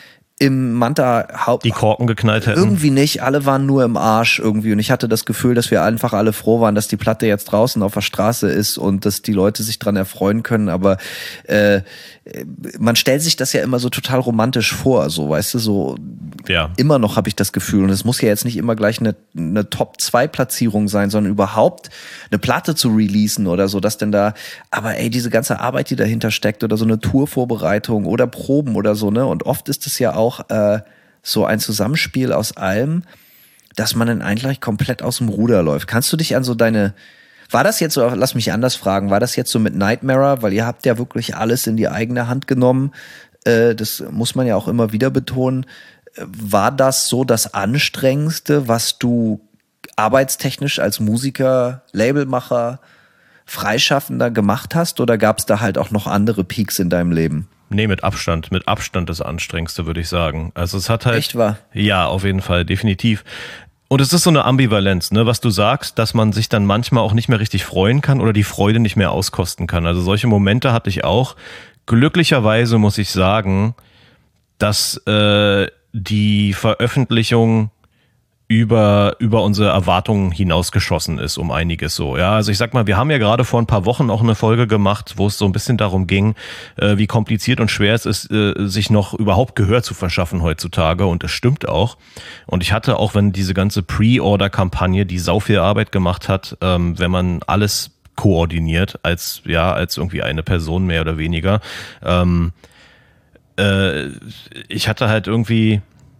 Speaker 4: im Manta Haupt
Speaker 3: die Korken geknallt hätten.
Speaker 4: Irgendwie nicht, alle waren nur im Arsch irgendwie und ich hatte das Gefühl, dass wir einfach alle froh waren, dass die Platte jetzt draußen auf der Straße ist und dass die Leute sich dran erfreuen können, aber äh, man stellt sich das ja immer so total romantisch vor, so, weißt du, so ja. Immer noch habe ich das Gefühl und es muss ja jetzt nicht immer gleich eine, eine Top zwei Platzierung sein, sondern überhaupt eine Platte zu releasen oder so, dass denn da, aber ey, diese ganze Arbeit, die dahinter steckt oder so eine Tourvorbereitung oder Proben oder so, ne, und oft ist es ja auch äh, so ein Zusammenspiel aus allem, dass man dann eigentlich komplett aus dem Ruder läuft. Kannst du dich an so deine, war das jetzt so, lass mich anders fragen, war das jetzt so mit Nightmare, weil ihr habt ja wirklich alles in die eigene Hand genommen, äh, das muss man ja auch immer wieder betonen, war das so das Anstrengendste, was du arbeitstechnisch als Musiker, Labelmacher, Freischaffender gemacht hast oder gab es da halt auch noch andere Peaks in deinem Leben?
Speaker 3: Nee, mit Abstand, mit Abstand das Anstrengendste, würde ich sagen. Also es hat halt...
Speaker 4: Echt wahr?
Speaker 3: Ja, auf jeden Fall, definitiv. Und es ist so eine Ambivalenz, ne, was du sagst, dass man sich dann manchmal auch nicht mehr richtig freuen kann oder die Freude nicht mehr auskosten kann. Also solche Momente hatte ich auch. Glücklicherweise muss ich sagen, dass äh, die Veröffentlichung über über unsere Erwartungen hinausgeschossen ist um einiges so. Ja, also ich sag mal, wir haben ja gerade vor ein paar Wochen auch eine Folge gemacht, wo es so ein bisschen darum ging, äh, wie kompliziert und schwer es ist, äh, sich noch überhaupt Gehör zu verschaffen heutzutage und das stimmt auch. Und ich hatte auch, wenn diese ganze Pre-Order-Kampagne, die sau viel Arbeit gemacht hat, ähm, wenn man alles koordiniert als ja als irgendwie eine Person mehr oder weniger, ähm, äh, ich hatte halt irgendwie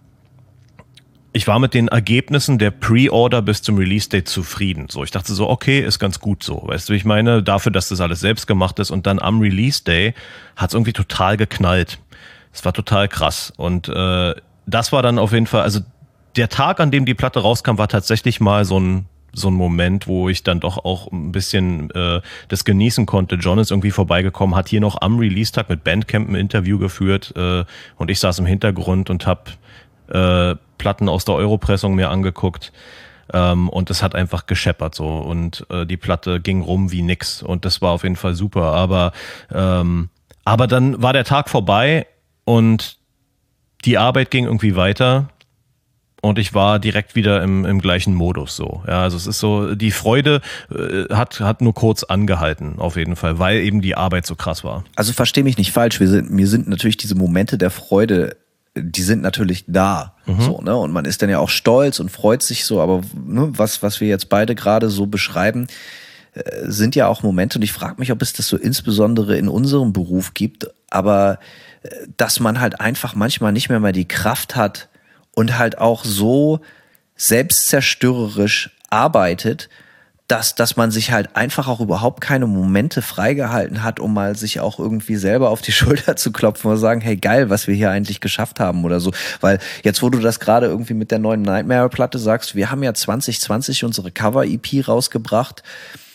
Speaker 3: Ich war mit den Ergebnissen der Pre-Order bis zum Release-Date zufrieden. So, ich dachte so, okay, ist ganz gut so. Weißt du, ich meine, dafür, dass das alles selbst gemacht ist und dann am Release-Day hat es irgendwie total geknallt. Es war total krass. Und äh, das war dann auf jeden Fall, also der Tag, an dem die Platte rauskam, war tatsächlich mal so ein so ein Moment, wo ich dann doch auch ein bisschen äh, das genießen konnte. John ist irgendwie vorbeigekommen, hat hier noch am Release-Tag mit Bandcamp ein Interview geführt äh, und ich saß im Hintergrund und habe äh, Platten aus der Europressung mir angeguckt. Ähm, und es hat einfach gescheppert so und äh, die Platte ging rum wie nix und das war auf jeden Fall super. Aber ähm, aber dann war der Tag vorbei und die Arbeit ging irgendwie weiter. Und ich war direkt wieder im, im gleichen Modus so. Ja, also es ist so, die Freude äh, hat, hat nur kurz angehalten, auf jeden Fall, weil eben die Arbeit so krass war.
Speaker 4: Also versteh mich nicht falsch, wir sind, mir sind natürlich diese Momente der Freude, die sind natürlich da. Mhm. So, ne? Und man ist dann ja auch stolz und freut sich so, aber ne, was, was wir jetzt beide gerade so beschreiben, äh, sind ja auch Momente, und ich frage mich, ob es das so insbesondere in unserem Beruf gibt, aber äh, dass man halt einfach manchmal nicht mehr mal die Kraft hat, und halt auch so selbstzerstörerisch arbeitet, dass, dass man sich halt einfach auch überhaupt keine Momente freigehalten hat, um mal sich auch irgendwie selber auf die Schulter zu klopfen und sagen, hey geil, was wir hier eigentlich geschafft haben oder so. Weil jetzt, wo du das gerade irgendwie mit der neuen Nightmare-Platte sagst, wir haben ja zwanzig zwanzig unsere Cover-E P rausgebracht.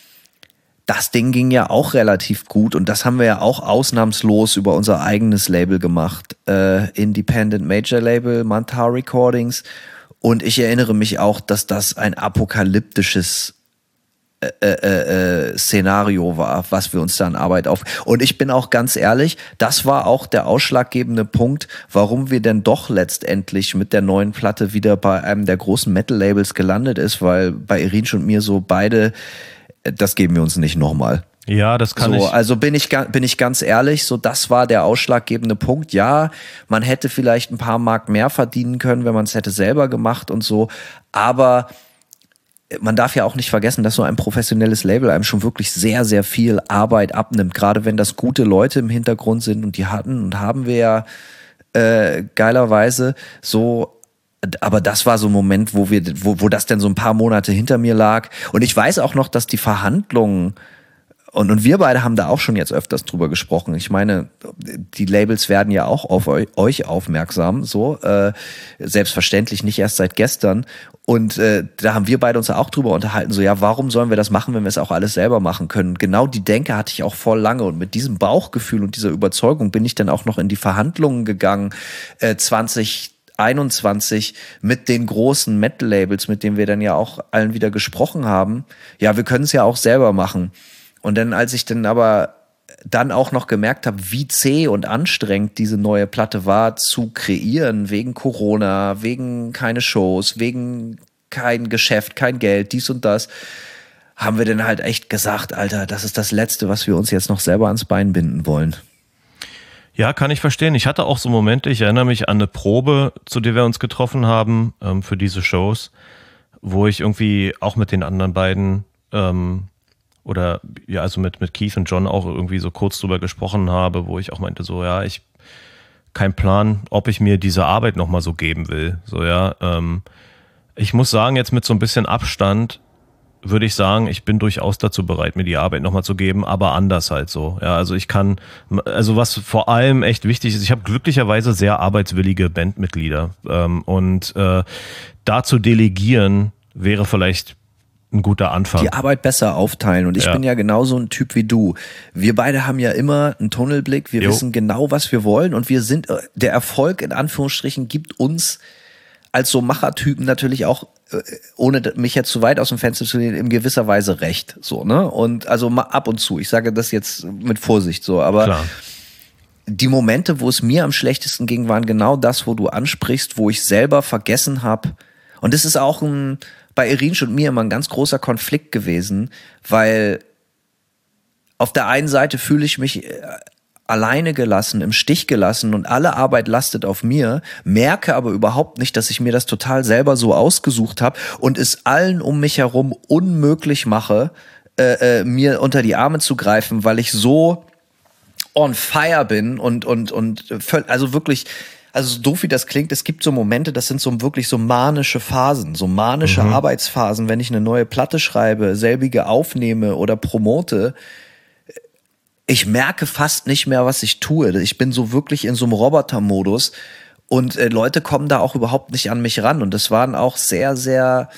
Speaker 4: Das Ding ging ja auch relativ gut und das haben wir ja auch ausnahmslos über unser eigenes Label gemacht. Äh, Independent Major Label, Mantar Recordings. Und ich erinnere mich auch, dass das ein apokalyptisches äh, äh, äh, Szenario war, was wir uns da an Arbeit auf... Und ich bin auch ganz ehrlich, das war auch der ausschlaggebende Punkt, warum wir denn doch letztendlich mit der neuen Platte wieder bei einem der großen Metal-Labels gelandet ist, weil bei Irinsch und mir so beide... Das geben wir uns nicht nochmal.
Speaker 3: Ja, das kann
Speaker 4: so,
Speaker 3: ich.
Speaker 4: Also bin ich, bin ich ganz ehrlich, so das war der ausschlaggebende Punkt. Ja, man hätte vielleicht ein paar Mark mehr verdienen können, wenn man es hätte selber gemacht und so. Aber man darf ja auch nicht vergessen, dass so ein professionelles Label einem schon wirklich sehr, sehr viel Arbeit abnimmt. Gerade wenn das gute Leute im Hintergrund sind und die hatten und haben wir ja äh, geilerweise so. Aber das war so ein Moment, wo wir, wo, wo das denn so ein paar Monate hinter mir lag. Und ich weiß auch noch, dass die Verhandlungen, und, und wir beide haben da auch schon jetzt öfters drüber gesprochen. Ich meine, die Labels werden ja auch auf euch aufmerksam, so, äh, selbstverständlich nicht erst seit gestern. Und äh, da haben wir beide uns auch drüber unterhalten, so, ja, warum sollen wir das machen, wenn wir es auch alles selber machen können? Genau die Denke hatte ich auch voll lange. Und mit diesem Bauchgefühl und dieser Überzeugung bin ich dann auch noch in die Verhandlungen gegangen, äh, zwanzig einundzwanzig mit den großen Metal-Labels, mit denen wir dann ja auch allen wieder gesprochen haben. Ja, wir können es ja auch selber machen. Und dann, als ich dann aber dann auch noch gemerkt habe, wie zäh und anstrengend diese neue Platte war zu kreieren, wegen Corona, wegen keine Shows, wegen kein Geschäft, kein Geld, dies und das, haben wir dann halt echt gesagt, Alter, das ist das Letzte, was wir uns jetzt noch selber ans Bein binden wollen.
Speaker 3: Ja, kann ich verstehen. Ich hatte auch so Momente, ich erinnere mich an eine Probe, zu der wir uns getroffen haben, ähm, für diese Shows, wo ich irgendwie auch mit den anderen beiden ähm, oder ja, also mit, mit Keith und John auch irgendwie so kurz drüber gesprochen habe, wo ich auch meinte, so ja, ich kein Plan, ob ich mir diese Arbeit nochmal so geben will. So ja, ähm, ich muss sagen, jetzt mit so ein bisschen Abstand würde ich sagen, ich bin durchaus dazu bereit, mir die Arbeit nochmal zu geben, aber anders halt so. Ja, also ich kann, also was vor allem echt wichtig ist, ich habe glücklicherweise sehr arbeitswillige Bandmitglieder ähm, und äh, da zu delegieren wäre vielleicht ein guter Anfang.
Speaker 4: Die Arbeit besser aufteilen und ich ja. bin ja genauso ein Typ wie du. Wir beide haben ja immer einen Tunnelblick, wir jo. wissen genau, was wir wollen und wir sind, der Erfolg in Anführungsstrichen gibt uns als so Machertypen natürlich auch, ohne mich jetzt zu weit aus dem Fenster zu lehnen, in gewisser Weise recht, so, ne? Und also mal ab und zu. Ich sage das jetzt mit Vorsicht so, aber Klar. Die Momente, wo es mir am schlechtesten ging, waren genau das, wo du ansprichst, wo ich selber vergessen habe. Und das ist auch ein, bei Irinsch und mir immer ein ganz großer Konflikt gewesen, weil auf der einen Seite fühle ich mich alleine gelassen, im Stich gelassen und alle Arbeit lastet auf mir, merke aber überhaupt nicht, dass ich mir das total selber so ausgesucht habe und es allen um mich herum unmöglich mache, äh, äh, mir unter die Arme zu greifen, weil ich so on fire bin und und und also wirklich, also so doof wie das klingt, es gibt so Momente, das sind so wirklich so manische Phasen, so manische mhm. Arbeitsphasen, wenn ich eine neue Platte schreibe, selbige aufnehme oder promote. Ich merke fast nicht mehr, was ich tue. Ich bin so wirklich in so einem Robotermodus Und äh, Leute kommen da auch überhaupt nicht an mich ran. Und das waren auch sehr, sehr,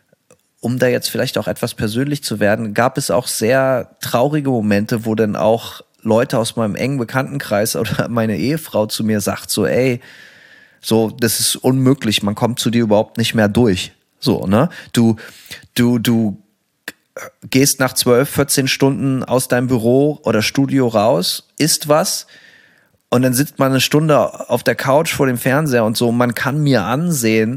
Speaker 4: um da jetzt vielleicht auch etwas persönlich zu werden, gab es auch sehr traurige Momente, wo dann auch Leute aus meinem engen Bekanntenkreis oder meine Ehefrau zu mir sagt so, ey, so, das ist unmöglich, man kommt zu dir überhaupt nicht mehr durch. So, ne? Du, du, du gehst nach zwölf, vierzehn Stunden aus deinem Büro oder Studio raus, isst was und dann sitzt man eine Stunde auf der Couch vor dem Fernseher und so. Man kann mir ansehen,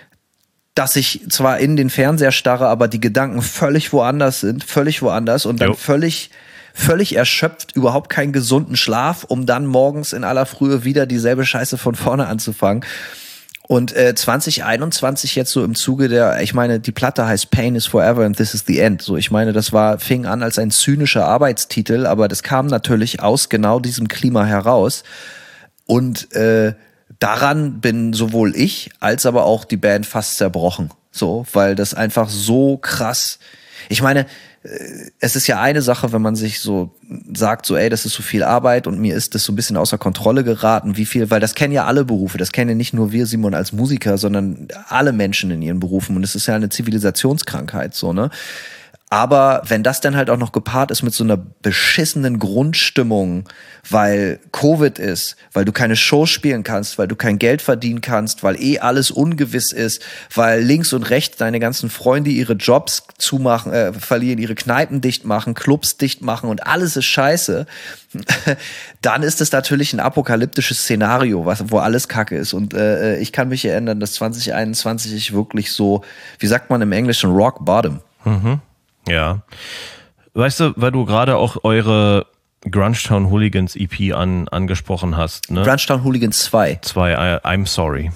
Speaker 4: dass ich zwar in den Fernseher starre, aber die Gedanken völlig woanders sind, völlig woanders und dann jo. völlig, völlig erschöpft, überhaupt keinen gesunden Schlaf, um dann morgens in aller Frühe wieder dieselbe Scheiße von vorne anzufangen. Und äh, zwanzig einundzwanzig jetzt so im Zuge der, ich meine, die Platte heißt Pain is Forever and This is the End. So, ich meine, das war, fing an als ein zynischer Arbeitstitel, aber das kam natürlich aus genau diesem Klima heraus. Und äh, daran bin sowohl ich als aber auch die Band fast zerbrochen. So, weil das einfach so krass, ich meine, es ist ja eine Sache, wenn man sich so sagt, so ey, das ist so viel Arbeit und mir ist das so ein bisschen außer Kontrolle geraten, wie viel, weil das kennen ja alle Berufe, das kennen ja nicht nur wir, Simon, als Musiker, sondern alle Menschen in ihren Berufen und es ist ja eine Zivilisationskrankheit, so, ne? Aber wenn das dann halt auch noch gepaart ist mit so einer beschissenen Grundstimmung, weil Covid ist, weil du keine Show spielen kannst, weil du kein Geld verdienen kannst, weil eh alles ungewiss ist, weil links und rechts deine ganzen Freunde ihre Jobs zumachen, äh, verlieren, ihre Kneipen dicht machen, Clubs dicht machen und alles ist scheiße, dann ist es natürlich ein apokalyptisches Szenario, was, wo alles Kacke ist. Und äh, ich kann mich erinnern, dass zwanzig einundzwanzig ich wirklich so, wie sagt man im Englischen, Rock Bottom.
Speaker 3: Mhm. Ja. Weißt du, weil du gerade auch eure Grungetown Hooligans E P an, angesprochen hast. Ne?
Speaker 4: Grungetown Hooligans zwei.
Speaker 3: Zwei, I, I'm sorry.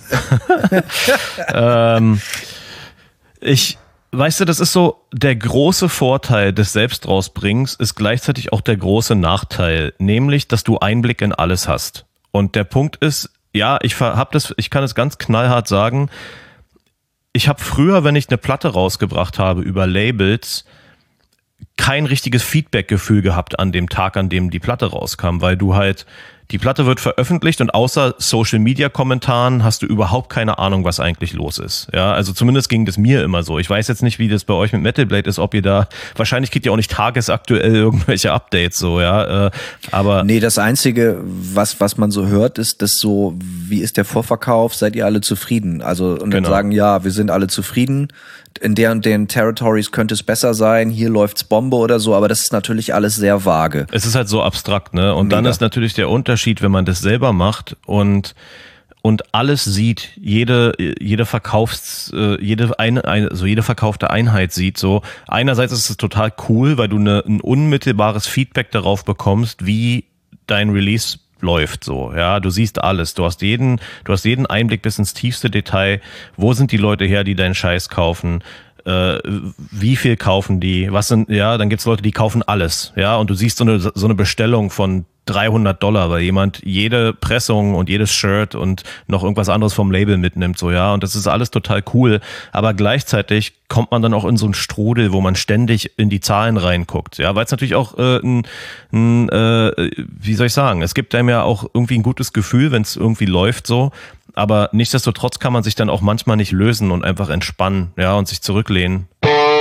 Speaker 3: ähm, ich, weißt du, das ist so, der große Vorteil des Selbstrausbringens ist gleichzeitig auch der große Nachteil, nämlich, dass du Einblick in alles hast. Und der Punkt ist, ja, ich hab das, ich kann es ganz knallhart sagen, ich habe früher, wenn ich eine Platte rausgebracht habe über Labels, kein richtiges Feedback-Gefühl gehabt an dem Tag, an dem die Platte rauskam, weil du halt, die Platte wird veröffentlicht und außer Social-Media-Kommentaren hast du überhaupt keine Ahnung, was eigentlich los ist. Ja, also zumindest ging das mir immer so. Ich weiß jetzt nicht, wie das bei euch mit Metal Blade ist, ob ihr da, wahrscheinlich kriegt ihr auch nicht tagesaktuell irgendwelche Updates so, ja, aber.
Speaker 4: Nee, das Einzige, was, was man so hört, ist, dass so, wie ist der Vorverkauf, seid ihr alle zufrieden? Also, und dann genau. sagen, ja, wir sind alle zufrieden. In der und den Territories könnte es besser sein, hier läuft's Bombe oder so, aber das ist natürlich alles sehr vage.
Speaker 3: Es ist halt so abstrakt, ne? Und Mega. Dann ist natürlich der Unterschied, wenn man das selber macht und und alles sieht, jede jede Verkaufs jede eine also jede verkaufte Einheit sieht so. Einerseits ist es total cool, weil du eine, ein unmittelbares Feedback darauf bekommst, wie dein Release läuft so, ja, du siehst alles, du hast jeden, du hast jeden Einblick bis ins tiefste Detail, wo sind die Leute her, die deinen Scheiß kaufen, äh, wie viel kaufen die, was sind, ja, dann gibt's Leute, die kaufen alles, ja, und du siehst so eine, so eine Bestellung von dreihundert Dollar, weil jemand jede Pressung und jedes Shirt und noch irgendwas anderes vom Label mitnimmt, so, ja, und das ist alles total cool, aber gleichzeitig kommt man dann auch in so einen Strudel, wo man ständig in die Zahlen reinguckt, ja, weil es natürlich auch äh, ein, ein äh, wie soll ich sagen, es gibt einem ja auch irgendwie ein gutes Gefühl, wenn es irgendwie läuft, so, aber nichtsdestotrotz kann man sich dann auch manchmal nicht lösen und einfach entspannen, ja, und sich zurücklehnen.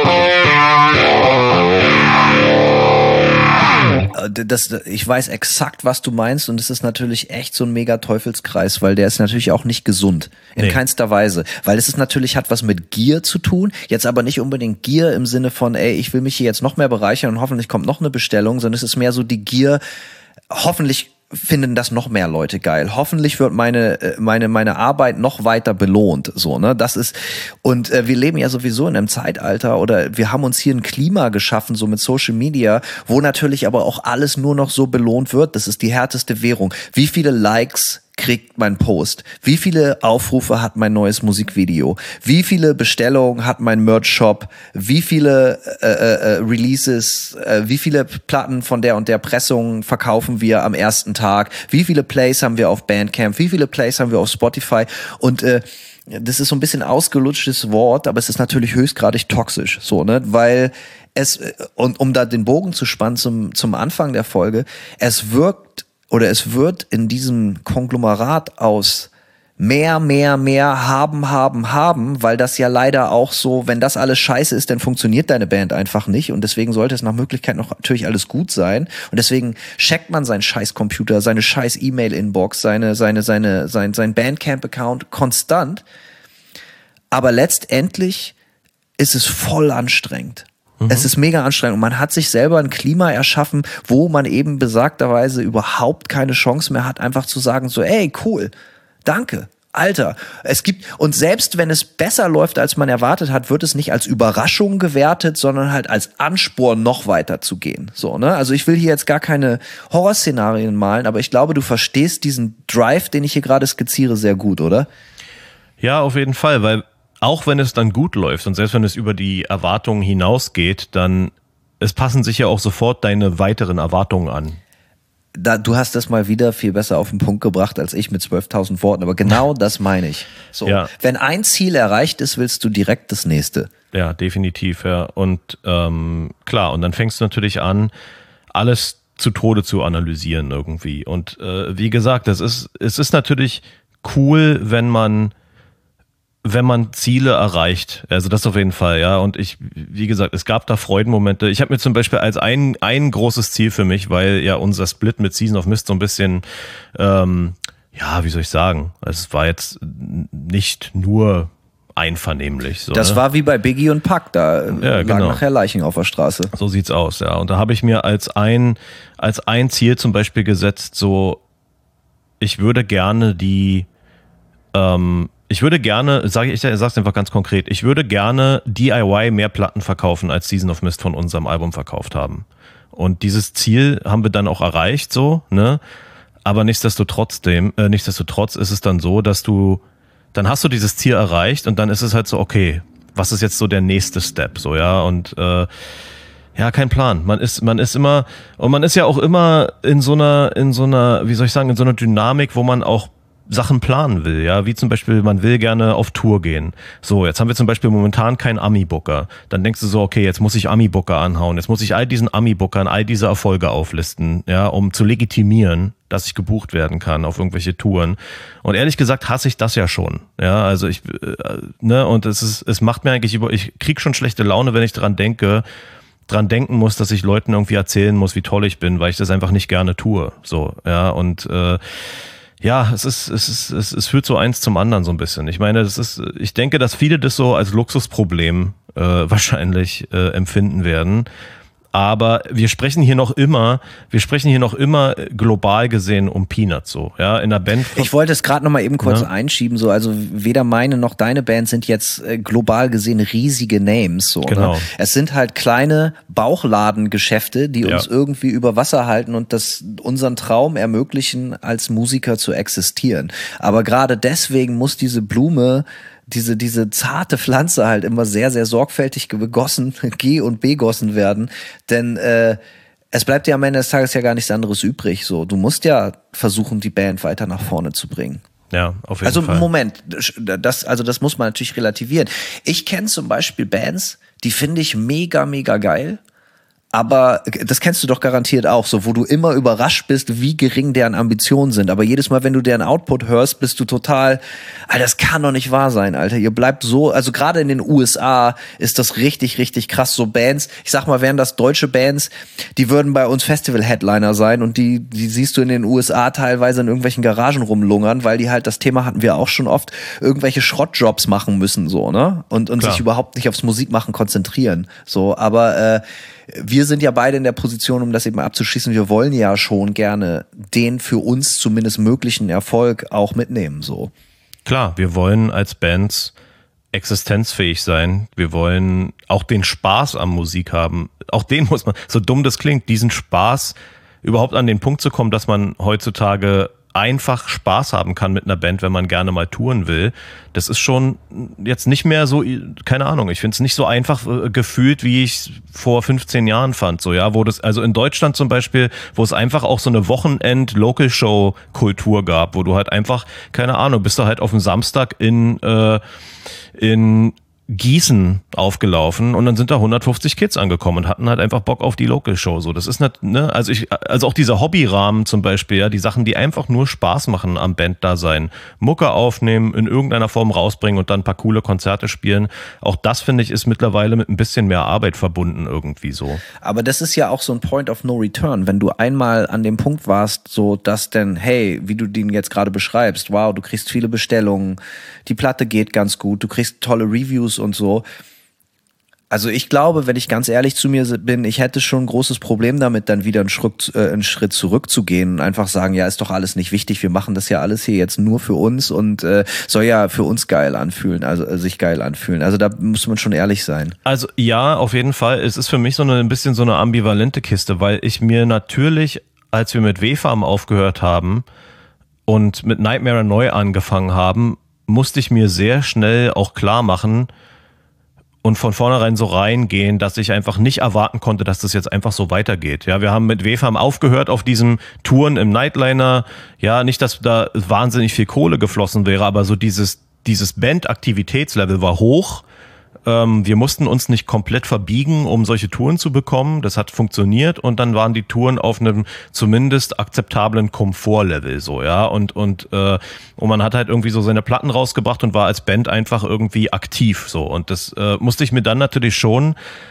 Speaker 4: Das, ich weiß exakt, was du meinst und es ist natürlich echt so ein mega Teufelskreis, weil der ist natürlich auch nicht gesund, in nee. keinster Weise, weil es ist natürlich, hat was mit Gier zu tun, jetzt aber nicht unbedingt Gier im Sinne von, ey, ich will mich hier jetzt noch mehr bereichern und hoffentlich kommt noch eine Bestellung, sondern es ist mehr so die Gier, hoffentlich finden das noch mehr Leute geil. Hoffentlich wird meine meine meine Arbeit noch weiter belohnt, so, ne? Das ist, und äh, wir leben ja sowieso in einem Zeitalter oder wir haben uns hier ein Klima geschaffen, so mit Social Media, wo natürlich aber auch alles nur noch so belohnt wird. Das ist die härteste Währung. Wie viele Likes kriegt mein Post? Wie viele Aufrufe hat mein neues Musikvideo? Wie viele Bestellungen hat mein Merch-Shop? Wie viele äh, äh, Releases, äh, wie viele Platten von der und der Pressung verkaufen wir am ersten Tag? Wie viele Plays haben wir auf Bandcamp? Wie viele Plays haben wir auf Spotify? Und äh, das ist so ein bisschen ausgelutschtes Wort, aber es ist natürlich höchstgradig toxisch, so, ne? Weil es, und um da den Bogen zu spannen zum, zum Anfang der Folge, es wirkt oder es wird in diesem Konglomerat aus mehr, mehr, mehr haben, haben, haben, weil das ja leider auch so, wenn das alles scheiße ist, dann funktioniert deine Band einfach nicht und deswegen sollte es nach Möglichkeit noch natürlich alles gut sein und deswegen checkt man seinen scheiß Computer, seine scheiß E-Mail-Inbox, seine, seine, seine, sein, sein Bandcamp-Account konstant, aber letztendlich ist es voll anstrengend. Mhm. Es ist mega anstrengend und man hat sich selber ein Klima erschaffen, wo man eben besagterweise überhaupt keine Chance mehr hat, einfach zu sagen so, ey, cool, danke, Alter. Es gibt, und selbst wenn es besser läuft, als man erwartet hat, wird es nicht als Überraschung gewertet, sondern halt als Ansporn, noch weiter zu gehen. So, ne? Also ich will hier jetzt gar keine Horrorszenarien malen, aber ich glaube, du verstehst diesen Drive, den ich hier gerade skizziere, sehr gut, oder?
Speaker 3: Ja, auf jeden Fall, weil auch wenn es dann gut läuft und selbst wenn es über die Erwartungen hinausgeht, dann, es passen sich ja auch sofort deine weiteren Erwartungen an.
Speaker 4: Da, du hast das mal wieder viel besser auf den Punkt gebracht als ich mit zwölftausend Worten, aber genau das meine ich. So, ja. Wenn ein Ziel erreicht ist, willst du direkt das nächste.
Speaker 3: Ja, definitiv, ja. Und ähm, klar, und dann fängst du natürlich an, alles zu Tode zu analysieren irgendwie. Und äh, wie gesagt, das ist, es ist natürlich cool, wenn man wenn man Ziele erreicht, also das auf jeden Fall, ja, und ich, wie gesagt, es gab da Freudenmomente. Ich habe mir zum Beispiel als ein ein großes Ziel für mich, weil ja unser Split mit Season of Mist so ein bisschen, ähm, ja, wie soll ich sagen, es war jetzt nicht nur einvernehmlich. So,
Speaker 4: das
Speaker 3: ne?
Speaker 4: war wie bei Biggie und Pac, da
Speaker 3: ja,
Speaker 4: lagen
Speaker 3: genau.
Speaker 4: nachher Leichen auf der Straße.
Speaker 3: So sieht's aus, ja, und da habe ich mir als ein, als ein Ziel zum Beispiel gesetzt, so, ich würde gerne die, ähm, Ich würde gerne, sage ich, ich sag's einfach ganz konkret, ich würde gerne D I Y mehr Platten verkaufen, als Season of Mist von unserem Album verkauft haben. Und dieses Ziel haben wir dann auch erreicht, so, ne? Aber nichtsdestotrotz, dem, äh, nichtsdestotrotz ist es dann so, dass du, dann hast du dieses Ziel erreicht und dann ist es halt so, okay, was ist jetzt so der nächste Step, so, ja? Und äh, ja, kein Plan. Man ist, man ist immer, und man ist ja auch immer in so einer, in so einer, wie soll ich sagen, in so einer Dynamik, wo man auch Sachen planen will, ja, wie zum Beispiel, man will gerne auf Tour gehen. So, jetzt haben wir zum Beispiel momentan keinen Ami-Booker. Dann denkst du so, okay, jetzt muss ich Ami-Booker anhauen, jetzt muss ich all diesen Ami-Bookern all diese Erfolge auflisten, ja, um zu legitimieren, dass ich gebucht werden kann auf irgendwelche Touren. Und ehrlich gesagt hasse ich das ja schon, ja, also ich, äh, ne, und es ist, es macht mir eigentlich über, ich krieg schon schlechte Laune, wenn ich dran denke, dran denken muss, dass ich Leuten irgendwie erzählen muss, wie toll ich bin, weil ich das einfach nicht gerne tue, so, ja, und äh, ja, es ist, es ist, es, es führt so eins zum anderen so ein bisschen. Ich meine, das ist, ich denke, dass viele das so als Luxusproblem äh, wahrscheinlich äh, empfinden werden. Aber wir sprechen hier noch immer, wir sprechen hier noch immer global gesehen um Peanuts so, ja, in der Band.
Speaker 4: Ich wollte es gerade noch mal eben kurz
Speaker 3: ja.
Speaker 4: einschieben, so, also weder meine noch deine Band sind jetzt äh, global gesehen riesige Names, so,
Speaker 3: genau.
Speaker 4: Ne? Es sind halt kleine Bauchladengeschäfte, die uns ja. irgendwie über Wasser halten und das unseren Traum ermöglichen, als Musiker zu existieren. Aber gerade deswegen muss diese Blume diese diese zarte Pflanze halt immer sehr, sehr sorgfältig gegossen, ge- und begossen werden, denn äh, es bleibt ja am Ende des Tages ja gar nichts anderes übrig. So, du musst ja versuchen, die Band weiter nach vorne zu bringen.
Speaker 3: Ja, auf jeden
Speaker 4: also,
Speaker 3: Fall.
Speaker 4: Also Moment, das, also das muss man natürlich relativieren. Ich kenne zum Beispiel Bands, die finde ich mega, mega geil. Aber das kennst du doch garantiert auch, so, wo du immer überrascht bist, wie gering deren Ambitionen sind. Aber jedes Mal, wenn du deren Output hörst, bist du total, Alter, das kann doch nicht wahr sein, Alter. Ihr bleibt so, also gerade in den U S A ist das richtig, richtig krass. So Bands, ich sag mal, wären das deutsche Bands, die würden bei uns Festival-Headliner sein und die, die siehst du in den U S A teilweise in irgendwelchen Garagen rumlungern, weil die halt, das Thema hatten wir auch schon oft, irgendwelche Schrottjobs machen müssen, so, ne? Und, und sich überhaupt nicht aufs Musikmachen konzentrieren. So, aber äh, wir sind ja beide in der Position, um das eben abzuschließen, wir wollen ja schon gerne den für uns zumindest möglichen Erfolg auch mitnehmen, so.
Speaker 3: Klar, wir wollen als Bands existenzfähig sein. Wir wollen auch den Spaß am Musik haben. Auch den muss man, so dumm das klingt, diesen Spaß überhaupt an den Punkt zu kommen, dass man heutzutage einfach Spaß haben kann mit einer Band, wenn man gerne mal touren will. Das ist schon jetzt nicht mehr so, keine Ahnung, ich finde es nicht so einfach äh, gefühlt, wie ich es vor fünfzehn Jahren fand, so, ja, wo das, also in Deutschland zum Beispiel, wo es einfach auch so eine Wochenend-Local-Show-Kultur gab, wo du halt einfach, keine Ahnung, bist du halt auf dem Samstag in, äh, in Gießen aufgelaufen und dann sind da hundertfünfzig Kids angekommen und hatten halt einfach Bock auf die Local Show. So, das ist nicht, ne, also ich, also auch dieser Hobbyrahmen zum Beispiel, ja, die Sachen, die einfach nur Spaß machen am Banddasein, Mucke aufnehmen, in irgendeiner Form rausbringen und dann ein paar coole Konzerte spielen. Auch das, finde ich, ist mittlerweile mit ein bisschen mehr Arbeit verbunden irgendwie so.
Speaker 4: Aber das ist ja auch so ein Point of No Return, wenn du einmal an dem Punkt warst, so dass denn, hey, wie du den jetzt gerade beschreibst, wow, du kriegst viele Bestellungen, die Platte geht ganz gut, du kriegst tolle Reviews und so. Also ich glaube, wenn ich ganz ehrlich zu mir bin, ich hätte schon ein großes Problem damit, dann wieder einen Schritt, äh, einen Schritt zurückzugehen und einfach sagen, ja, ist doch alles nicht wichtig, wir machen das ja alles hier jetzt nur für uns und äh, soll ja für uns geil anfühlen, also äh, sich geil anfühlen. Also da muss man schon ehrlich sein.
Speaker 3: Also ja, auf jeden Fall. Es ist für mich so eine, ein bisschen so eine ambivalente Kiste, weil ich mir natürlich, als wir mit W-Farm aufgehört haben und mit Nightmare neu angefangen haben, musste ich mir sehr schnell auch klar machen und von vornherein so reingehen, dass ich einfach nicht erwarten konnte, dass das jetzt einfach so weitergeht. Ja, wir haben mit W-Farm aufgehört auf diesen Touren im Nightliner. Ja, nicht, dass da wahnsinnig viel Kohle geflossen wäre, aber so dieses, dieses Band-Aktivitätslevel war hoch. Ähm, wir mussten uns nicht komplett verbiegen, um solche Touren zu bekommen. Das hat funktioniert und dann waren die Touren auf einem zumindest akzeptablen Komfortlevel so, ja. Und, und, äh, und man hat halt irgendwie so seine Platten rausgebracht und war als Band einfach irgendwie aktiv so. Und das äh, musste ich mir dann natürlich schon,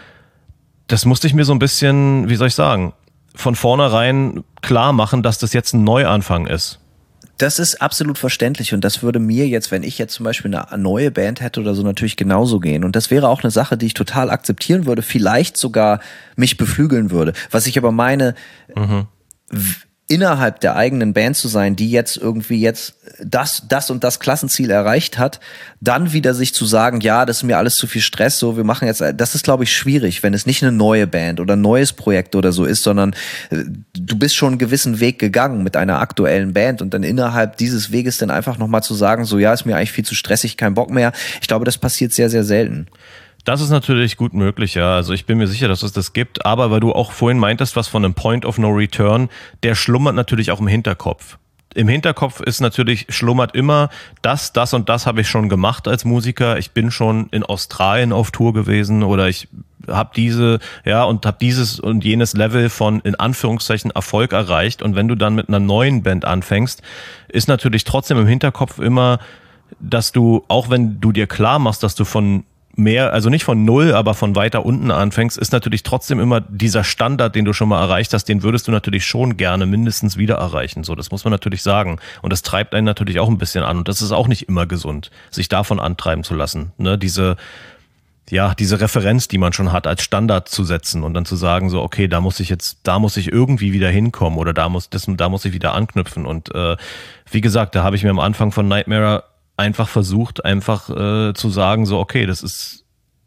Speaker 3: das musste ich mir so ein bisschen, wie soll ich sagen, von vornherein klar machen, dass das jetzt ein Neuanfang ist.
Speaker 4: Das ist absolut verständlich und das würde mir jetzt, wenn ich jetzt zum Beispiel eine neue Band hätte oder so, natürlich genauso gehen. Und das wäre auch eine Sache, die ich total akzeptieren würde, vielleicht sogar mich beflügeln würde. Was ich aber meine, mhm. w- innerhalb der eigenen Band zu sein, die jetzt irgendwie jetzt das, das und das Klassenziel erreicht hat, dann wieder sich zu sagen, ja, das ist mir alles zu viel Stress, so, wir machen jetzt, das ist, glaube ich, schwierig, wenn es nicht eine neue Band oder ein neues Projekt oder so ist, sondern äh, du bist schon einen gewissen Weg gegangen mit einer aktuellen Band und dann innerhalb dieses Weges dann einfach nochmal zu sagen, so, ja, ist mir eigentlich viel zu stressig, kein Bock mehr. Ich glaube, das passiert sehr, sehr selten.
Speaker 3: Das ist natürlich gut möglich, ja. Also ich bin mir sicher, dass es das gibt. Aber weil du auch vorhin meintest, was von einem Point of No Return, der schlummert natürlich auch im Hinterkopf. Im Hinterkopf ist natürlich, schlummert immer, das, das und das habe ich schon gemacht als Musiker. Ich bin schon in Australien auf Tour gewesen oder ich habe diese, ja, und habe dieses und jenes Level von, in Anführungszeichen, Erfolg erreicht. Und wenn du dann mit einer neuen Band anfängst, ist natürlich trotzdem im Hinterkopf immer, dass du, auch wenn du dir klar machst, dass du von mehr, also nicht von null, aber von weiter unten anfängst, ist natürlich trotzdem immer dieser Standard, den du schon mal erreicht hast, den würdest du natürlich schon gerne mindestens wieder erreichen. So, das muss man natürlich sagen. Und das treibt einen natürlich auch ein bisschen an. Und das ist auch nicht immer gesund, sich davon antreiben zu lassen. Ne, diese, ja, diese Referenz, die man schon hat, als Standard zu setzen und dann zu sagen, so, okay, da muss ich jetzt, da muss ich irgendwie wieder hinkommen oder da muss, das, da muss ich wieder anknüpfen. Und äh, wie gesagt, da habe ich mir am Anfang von Nightmare einfach versucht, einfach äh, zu sagen, so, okay, das ist,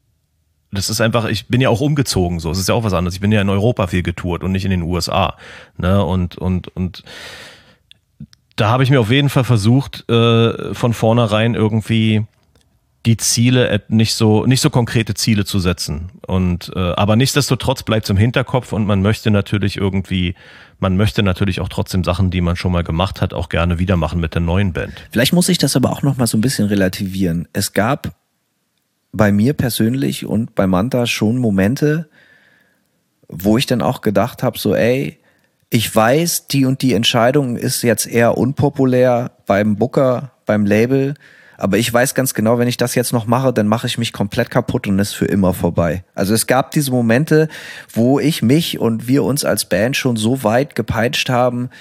Speaker 3: das ist einfach, ich bin ja auch umgezogen, so, es ist ja auch was anderes. Ich bin ja in Europa viel getourt und nicht in den U S A, ne, und, und, und da habe ich mir auf jeden Fall versucht, äh, von vornherein irgendwie die Ziele, nicht so, nicht so konkrete Ziele zu setzen. Und, äh, aber nichtsdestotrotz bleibt es im Hinterkopf und man möchte natürlich irgendwie, man möchte natürlich auch trotzdem Sachen, die man schon mal gemacht hat, auch gerne wieder machen mit der neuen Band.
Speaker 4: Vielleicht muss ich das aber auch noch mal so ein bisschen relativieren. Es gab bei mir persönlich und bei Manta schon Momente, wo ich dann auch gedacht habe, so, ey, ich weiß, die und die Entscheidung ist jetzt eher unpopulär beim Booker, beim Label, aber ich weiß ganz genau, wenn ich das jetzt noch mache, dann mache ich mich komplett kaputt und ist für immer vorbei. Also es gab diese Momente, wo ich mich und wir uns als Band schon so weit gepeitscht haben,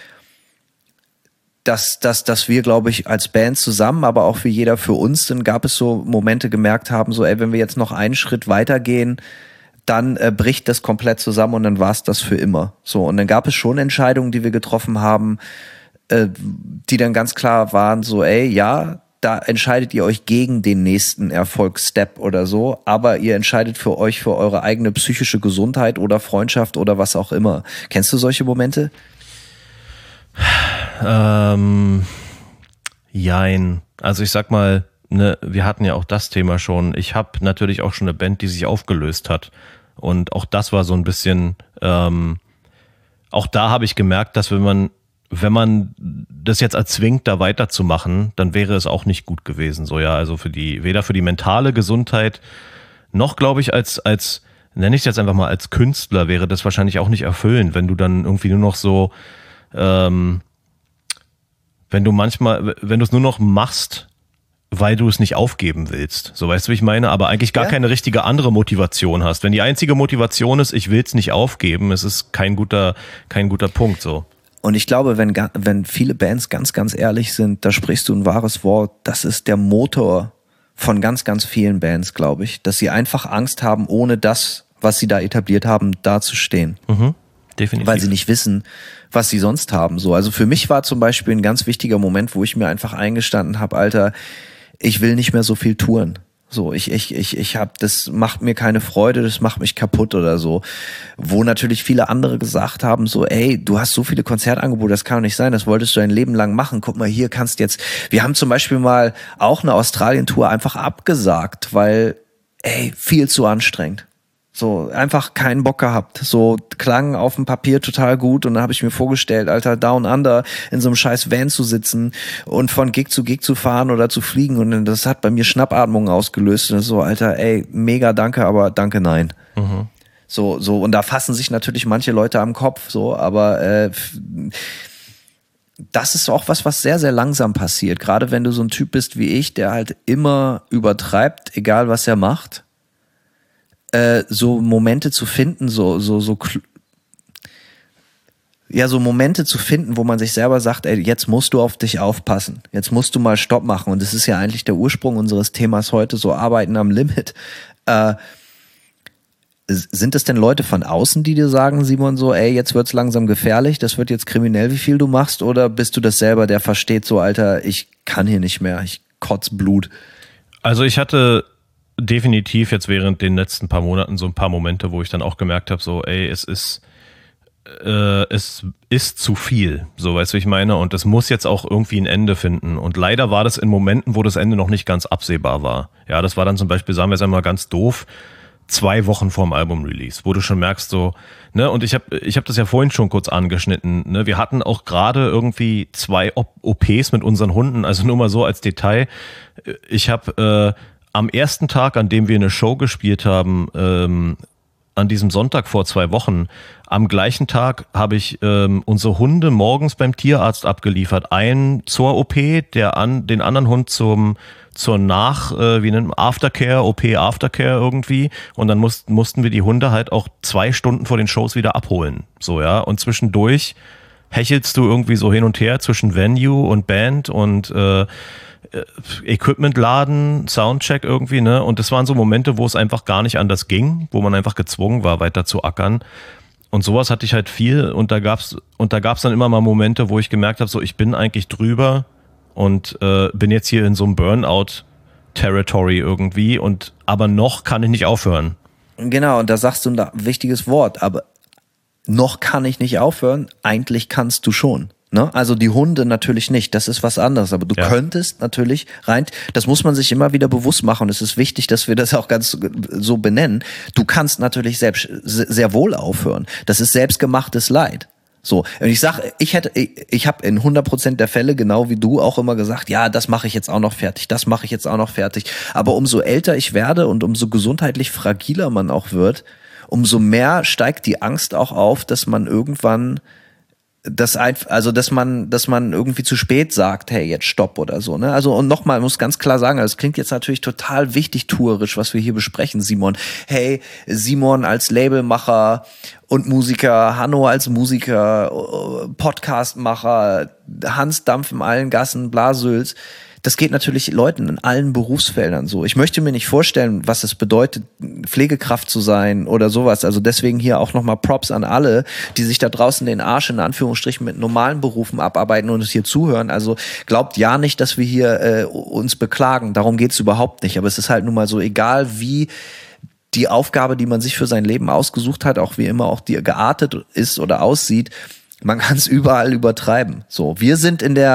Speaker 4: dass, dass, dass wir, glaube ich, als Band zusammen, aber auch für jeder für uns, dann gab es so Momente gemerkt haben, so, ey, wenn wir jetzt noch einen Schritt weitergehen, dann äh, bricht das komplett zusammen und dann war es das für immer. So, und dann gab es schon Entscheidungen, die wir getroffen haben, äh, die dann ganz klar waren, so, ey, ja, da entscheidet ihr euch gegen den nächsten Erfolgsstep oder so, aber ihr entscheidet für euch, für eure eigene psychische Gesundheit oder Freundschaft oder was auch immer. Kennst du solche Momente?
Speaker 3: Ähm, jein. Also ich sag mal, ne, wir hatten ja auch das Thema schon. Ich habe natürlich auch schon eine Band, die sich aufgelöst hat. Und auch das war so ein bisschen, ähm, auch da habe ich gemerkt, dass wenn man wenn man das jetzt erzwingt, da weiterzumachen, dann wäre es auch nicht gut gewesen. So ja, also für die, weder für die mentale Gesundheit noch, glaube ich, als, als, nenne ich es jetzt einfach mal als Künstler, wäre das wahrscheinlich auch nicht erfüllend, wenn du dann irgendwie nur noch so, ähm, wenn du manchmal, wenn du es nur noch machst, weil du es nicht aufgeben willst. So, weißt du, wie ich meine? Aber eigentlich gar ja. keine richtige andere Motivation hast. Wenn die einzige Motivation ist, ich will es nicht aufgeben, es ist kein guter, kein guter Punkt, so.
Speaker 4: Und ich glaube, wenn, wenn viele Bands ganz, ganz ehrlich sind, da sprichst du ein wahres Wort, das ist der Motor von ganz, ganz vielen Bands, glaube ich, dass sie einfach Angst haben, ohne das, was sie da etabliert haben, dazustehen.
Speaker 3: Mhm, definitiv.
Speaker 4: Weil sie nicht wissen, was sie sonst haben. So, also für mich war zum Beispiel ein ganz wichtiger Moment, wo ich mir einfach eingestanden habe, Alter, ich will nicht mehr so viel touren. So, ich, ich, ich, ich hab, das macht mir keine Freude, das macht mich kaputt oder so. Wo natürlich viele andere gesagt haben, so, ey, du hast so viele Konzertangebote, das kann doch nicht sein, das wolltest du ein Leben lang machen. Guck mal, hier kannst jetzt, wir haben zum Beispiel mal auch eine Australien-Tour einfach abgesagt, weil, ey, viel zu anstrengend. So, einfach keinen Bock gehabt. So, klang auf dem Papier total gut und dann habe ich mir vorgestellt, Alter, Down Under in so einem scheiß Van zu sitzen und von Gig zu Gig zu fahren oder zu fliegen und das hat bei mir Schnappatmungen ausgelöst und so, Alter, ey, mega danke, aber danke, nein. Mhm. So, so, und da fassen sich natürlich manche Leute am Kopf, so, aber äh, das ist auch was, was sehr, sehr langsam passiert. Gerade wenn du so ein Typ bist wie ich, der halt immer übertreibt, egal was er macht. Äh, so Momente zu finden, so, so, so, ja, so Momente zu finden, wo man sich selber sagt, ey, jetzt musst du auf dich aufpassen. Jetzt musst du mal Stopp machen. Und das ist ja eigentlich der Ursprung unseres Themas heute, so Arbeiten am Limit. Äh, sind es denn Leute von außen, die dir sagen, Simon, so, ey, jetzt wird's langsam gefährlich, das wird jetzt kriminell, wie viel du machst? Oder bist du das selber, der versteht so, Alter, ich kann hier nicht mehr, ich kotz Blut?
Speaker 3: Also ich hatte definitiv jetzt während den letzten paar Monaten so ein paar Momente, wo ich dann auch gemerkt habe, so, ey, es ist, äh, es ist zu viel, so, weißt du, wie ich meine? Und es muss jetzt auch irgendwie ein Ende finden. Und leider war das in Momenten, wo das Ende noch nicht ganz absehbar war. Ja, das war dann zum Beispiel, sagen wir es einmal ganz doof, zwei Wochen vorm Album-Release, wo du schon merkst, so, ne, und ich habe ich hab das ja vorhin schon kurz angeschnitten, ne, wir hatten auch gerade irgendwie zwei O Ps mit unseren Hunden, also nur mal so als Detail. Ich habe äh, am ersten Tag, an dem wir eine Show gespielt haben, ähm, an diesem Sonntag vor zwei Wochen, am gleichen Tag habe ich ähm, unsere Hunde morgens beim Tierarzt abgeliefert. Einen zur O P, der an, den anderen Hund zum zur Nach, äh, wie nennt man, Aftercare, O P Aftercare irgendwie. Und dann mussten mussten wir die Hunde halt auch zwei Stunden vor den Shows wieder abholen. So, ja. Und zwischendurch hechelst du irgendwie so hin und her zwischen Venue und Band und äh, Equipment laden, Soundcheck irgendwie, ne? Und das waren so Momente, wo es einfach gar nicht anders ging, wo man einfach gezwungen war, weiter zu ackern. Und sowas hatte ich halt viel und da gab's und da gab's dann immer mal Momente, wo ich gemerkt habe, so ich bin eigentlich drüber und äh, bin jetzt hier in so einem Burnout-Territory irgendwie und aber noch kann ich nicht aufhören.
Speaker 4: Genau, und da sagst du ein wichtiges Wort, aber noch kann ich nicht aufhören, eigentlich kannst du schon. Ne? Also die Hunde natürlich nicht, das ist was anderes, aber du ja. könntest natürlich rein, das muss man sich immer wieder bewusst machen und es ist wichtig, dass wir das auch ganz so benennen, du kannst natürlich selbst sehr wohl aufhören, das ist selbstgemachtes Leid. So, und ich sag, ich hätte, ich, ich habe in hundert Prozent der Fälle, genau wie du, auch immer gesagt, ja, das mache ich jetzt auch noch fertig, das mache ich jetzt auch noch fertig, aber umso älter ich werde und umso gesundheitlich fragiler man auch wird, umso mehr steigt die Angst auch auf, dass man irgendwann das einfach, also dass man, dass man irgendwie zu spät sagt, hey, jetzt stopp oder so, ne? Also und nochmal, muss ganz klar sagen, also es klingt jetzt natürlich total wichtig tourisch, was wir hier besprechen, Simon. Hey, Simon als Labelmacher und Musiker, Hanno als Musiker, Podcastmacher, Hans Dampf in allen Gassen, Blasülz. Das geht natürlich Leuten in allen Berufsfeldern so. Ich möchte mir nicht vorstellen, was es bedeutet, Pflegekraft zu sein oder sowas. Also deswegen hier auch nochmal Props an alle, die sich da draußen den Arsch in Anführungsstrichen mit normalen Berufen abarbeiten und uns hier zuhören. Also glaubt ja nicht, dass wir hier äh, uns beklagen. Darum geht's überhaupt nicht. Aber es ist halt nun mal so, egal wie die Aufgabe, die man sich für sein Leben ausgesucht hat, auch wie immer auch die geartet ist oder aussieht, man kann es überall übertreiben. So, wir sind in der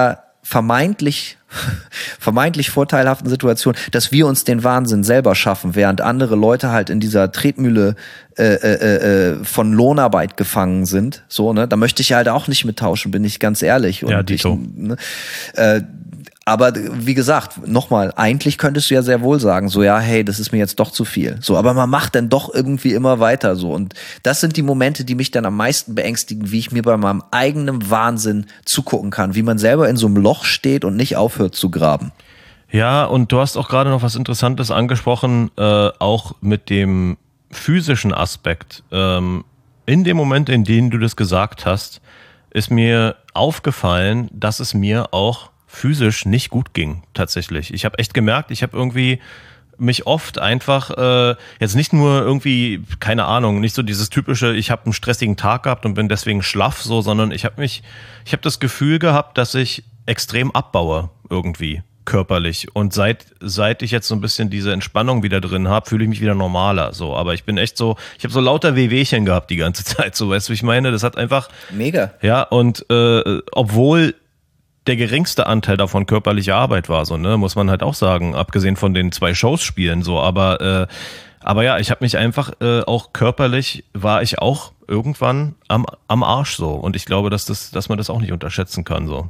Speaker 4: vermeintlich vermeintlich vorteilhaften Situation, dass wir uns den Wahnsinn selber schaffen, während andere Leute halt in dieser Tretmühle äh, äh, äh, von Lohnarbeit gefangen sind. So, ne, da möchte ich halt auch nicht mittauschen, bin ich ganz ehrlich. Und
Speaker 3: ja, Dito.
Speaker 4: Ich, ne, äh, aber wie gesagt, nochmal, eigentlich könntest du ja sehr wohl sagen, so ja, hey, das ist mir jetzt doch zu viel. So, aber man macht dann doch irgendwie immer weiter so. Und das sind die Momente, die mich dann am meisten beängstigen, wie ich mir bei meinem eigenen Wahnsinn zugucken kann, wie man selber in so einem Loch steht und nicht aufhört zu graben.
Speaker 3: Ja, und du hast auch gerade noch was Interessantes angesprochen, äh, auch mit dem physischen Aspekt. Ähm, in dem Moment, in dem du das gesagt hast, ist mir aufgefallen, dass es mir auch physisch nicht gut ging, tatsächlich. Ich habe echt gemerkt, ich habe irgendwie mich oft einfach, äh, jetzt nicht nur irgendwie, keine Ahnung, nicht so dieses typische, ich habe einen stressigen Tag gehabt und bin deswegen schlaff, so, sondern ich habe mich, ich habe das Gefühl gehabt, dass ich extrem abbaue irgendwie körperlich. Und seit seit ich jetzt so ein bisschen diese Entspannung wieder drin habe, fühle ich mich wieder normaler. So, aber ich bin echt so, ich habe so lauter Wehwehchen gehabt die ganze Zeit. So, weißt du, wie ich meine? Das hat einfach
Speaker 4: mega.
Speaker 3: Ja, und äh, obwohl der geringste Anteil davon körperliche Arbeit war, so, ne, muss man halt auch sagen, abgesehen von den zwei Shows spielen, so, aber äh, aber ja, ich habe mich einfach äh, auch körperlich war ich auch irgendwann am am Arsch so, und ich glaube, dass das dass man das auch nicht unterschätzen kann, so.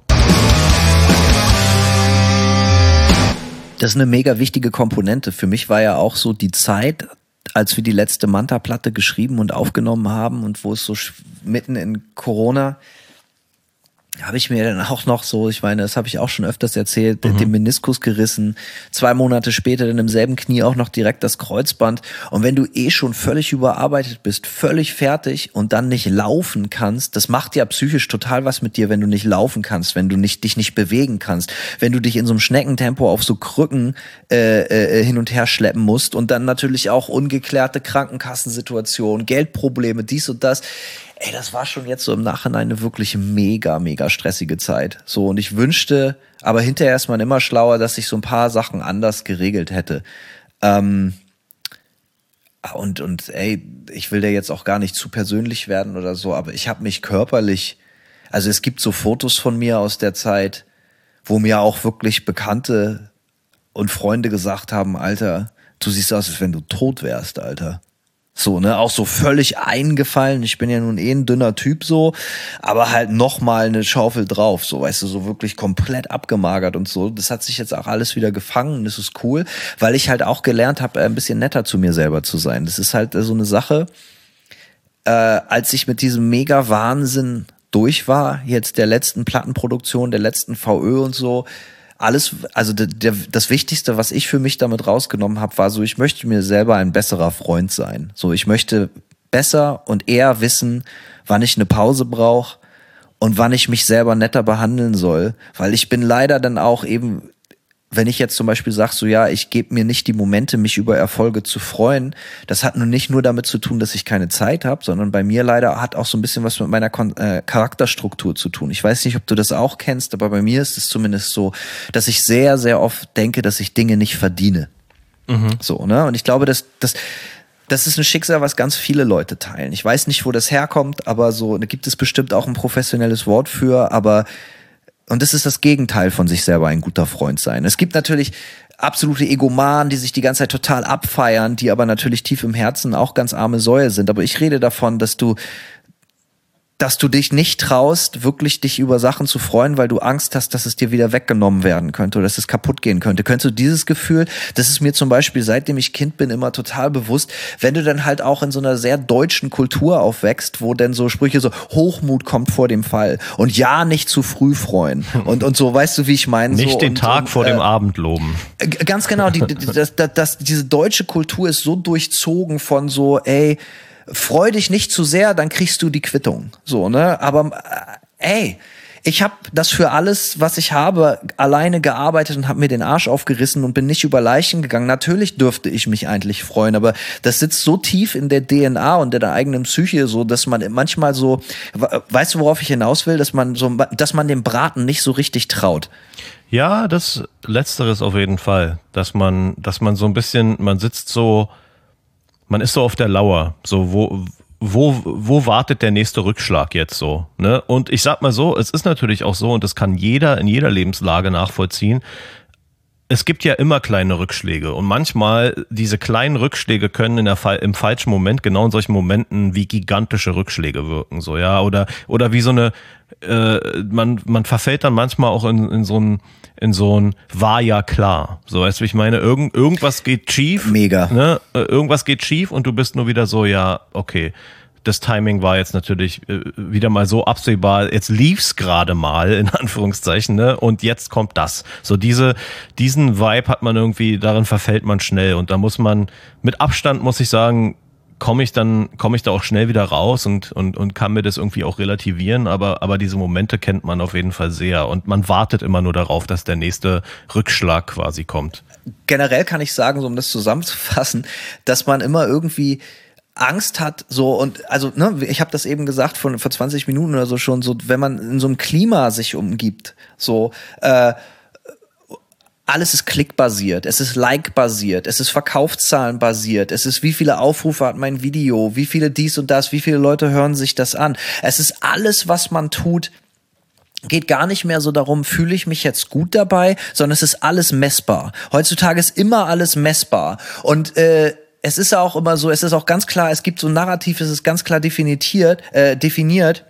Speaker 4: Das ist eine mega wichtige Komponente. Für mich war ja auch so die Zeit, als wir die letzte Manta-Platte geschrieben und aufgenommen haben und wo es so mitten in Corona, habe ich mir dann auch noch so, ich meine, das habe ich auch schon öfters erzählt, mhm. den Meniskus gerissen, zwei Monate später dann im selben Knie auch noch direkt das Kreuzband. Und wenn du eh schon völlig überarbeitet bist, völlig fertig und dann nicht laufen kannst, das macht ja psychisch total was mit dir, wenn du nicht laufen kannst, wenn du nicht dich nicht bewegen kannst, wenn du dich in so einem Schneckentempo auf so Krücken äh, äh, hin und her schleppen musst und dann natürlich auch ungeklärte Krankenkassensituationen, Geldprobleme, dies und das. Ey, das war schon jetzt so im Nachhinein eine wirklich mega, mega stressige Zeit. So, und ich wünschte, aber hinterher ist man immer schlauer, dass ich so ein paar Sachen anders geregelt hätte. Ähm, und, und ey, ich will da jetzt auch gar nicht zu persönlich werden oder so, aber ich habe mich körperlich, also es gibt so Fotos von mir aus der Zeit, wo mir auch wirklich Bekannte und Freunde gesagt haben, Alter, du siehst aus, als wenn du tot wärst, Alter. So, ne, auch so völlig eingefallen. Ich bin ja nun eh ein dünner Typ so, aber halt nochmal eine Schaufel drauf, so, weißt du, so wirklich komplett abgemagert und so. Das hat sich jetzt auch alles wieder gefangen und das ist cool, weil ich halt auch gelernt habe, ein bisschen netter zu mir selber zu sein. Das ist halt so eine Sache, äh, als ich mit diesem mega Wahnsinn durch war, jetzt der letzten Plattenproduktion, der letzten V Ö und so, alles, also der, der, das Wichtigste, was ich für mich damit rausgenommen habe, war so, ich möchte mir selber ein besserer Freund sein. So, ich möchte besser und eher wissen, wann ich eine Pause brauche und wann ich mich selber netter behandeln soll, weil ich bin leider dann auch eben, wenn ich jetzt zum Beispiel sage, so ja, ich gebe mir nicht die Momente, mich über Erfolge zu freuen, das hat nun nicht nur damit zu tun, dass ich keine Zeit habe, sondern bei mir leider hat auch so ein bisschen was mit meiner Kon- äh, Charakterstruktur zu tun. Ich weiß nicht, ob du das auch kennst, aber bei mir ist es zumindest so, dass ich sehr, sehr oft denke, dass ich Dinge nicht verdiene. Mhm. So, ne? Und ich glaube, dass das Das ist ein Schicksal, was ganz viele Leute teilen. Ich weiß nicht, wo das herkommt, aber so, da gibt es bestimmt auch ein professionelles Wort für, aber und das ist das Gegenteil von sich selber ein guter Freund sein. Es gibt natürlich absolute Egomanen, die sich die ganze Zeit total abfeiern, die aber natürlich tief im Herzen auch ganz arme Säue sind. Aber ich rede davon, dass du dass du dich nicht traust, wirklich dich über Sachen zu freuen, weil du Angst hast, dass es dir wieder weggenommen werden könnte oder dass es kaputt gehen könnte. Kennst du dieses Gefühl? Das ist mir zum Beispiel, seitdem ich Kind bin, immer total bewusst, wenn du dann halt auch in so einer sehr deutschen Kultur aufwächst, wo dann so Sprüche so, Hochmut kommt vor dem Fall und ja, nicht zu früh freuen und, und so, weißt du, wie ich meine?
Speaker 3: Nicht
Speaker 4: so,
Speaker 3: den
Speaker 4: und,
Speaker 3: Tag
Speaker 4: und,
Speaker 3: vor
Speaker 4: äh,
Speaker 3: dem Abend loben.
Speaker 4: Ganz genau, die, die, das, das, das, diese deutsche Kultur ist so durchzogen von so, ey, freu dich nicht zu sehr, dann kriegst du die Quittung. So, ne? Aber äh, ey, ich habe das für alles, was ich habe, alleine gearbeitet und habe mir den Arsch aufgerissen und bin nicht über Leichen gegangen. Natürlich dürfte ich mich eigentlich freuen, aber das sitzt so tief in der D N A und in der eigenen Psyche, so, dass man manchmal so, weißt du, worauf ich hinaus will, dass man so, dass man dem Braten nicht so richtig traut.
Speaker 3: Ja, das Letzteres auf jeden Fall, dass man, dass man so ein bisschen, man sitzt so, man ist so auf der Lauer, so wo, wo, wo wartet der nächste Rückschlag jetzt so? Ne? Und ich sag mal so, es ist natürlich auch so, und das kann jeder in jeder Lebenslage nachvollziehen, es gibt ja immer kleine Rückschläge und manchmal diese kleinen Rückschläge können in der Fall, im falschen Moment, genau in solchen Momenten, wie gigantische Rückschläge wirken, so, ja, oder, oder wie so eine, äh, man, man verfällt dann manchmal auch in, in so ein, in so ein, war ja klar, so, weißt du, wie ich meine, irgend, irgendwas geht schief.
Speaker 4: Mega.
Speaker 3: Ne, irgendwas geht schief und du bist nur wieder so, ja, okay. Das Timing war jetzt natürlich äh, wieder mal so absehbar. Jetzt lief's gerade mal, in Anführungszeichen, ne? Und jetzt kommt das. So diese, diesen Vibe hat man irgendwie, darin verfällt man schnell. Und da muss man, mit Abstand muss ich sagen, komme ich dann, komme ich da auch schnell wieder raus und, und, und kann mir das irgendwie auch relativieren. Aber, aber diese Momente kennt man auf jeden Fall sehr. Und man wartet immer nur darauf, dass der nächste Rückschlag quasi kommt.
Speaker 4: Generell kann ich sagen, so um das zusammenzufassen, dass man immer irgendwie Angst hat, so, und also, ne, ich habe das eben gesagt von vor zwanzig Minuten oder so schon, so, wenn man in so einem Klima sich umgibt, so, äh, alles ist klickbasiert, es ist like-basiert, es ist Verkaufszahlen-basiert, es ist, wie viele Aufrufe hat mein Video, wie viele dies und das, wie viele Leute hören sich das an. Es ist alles, was man tut, geht gar nicht mehr so darum, fühle ich mich jetzt gut dabei, sondern es ist alles messbar. Heutzutage ist immer alles messbar. Und äh, es ist auch immer so, es ist auch ganz klar, es gibt so ein Narrativ, es ist ganz klar definiert, äh, definiert,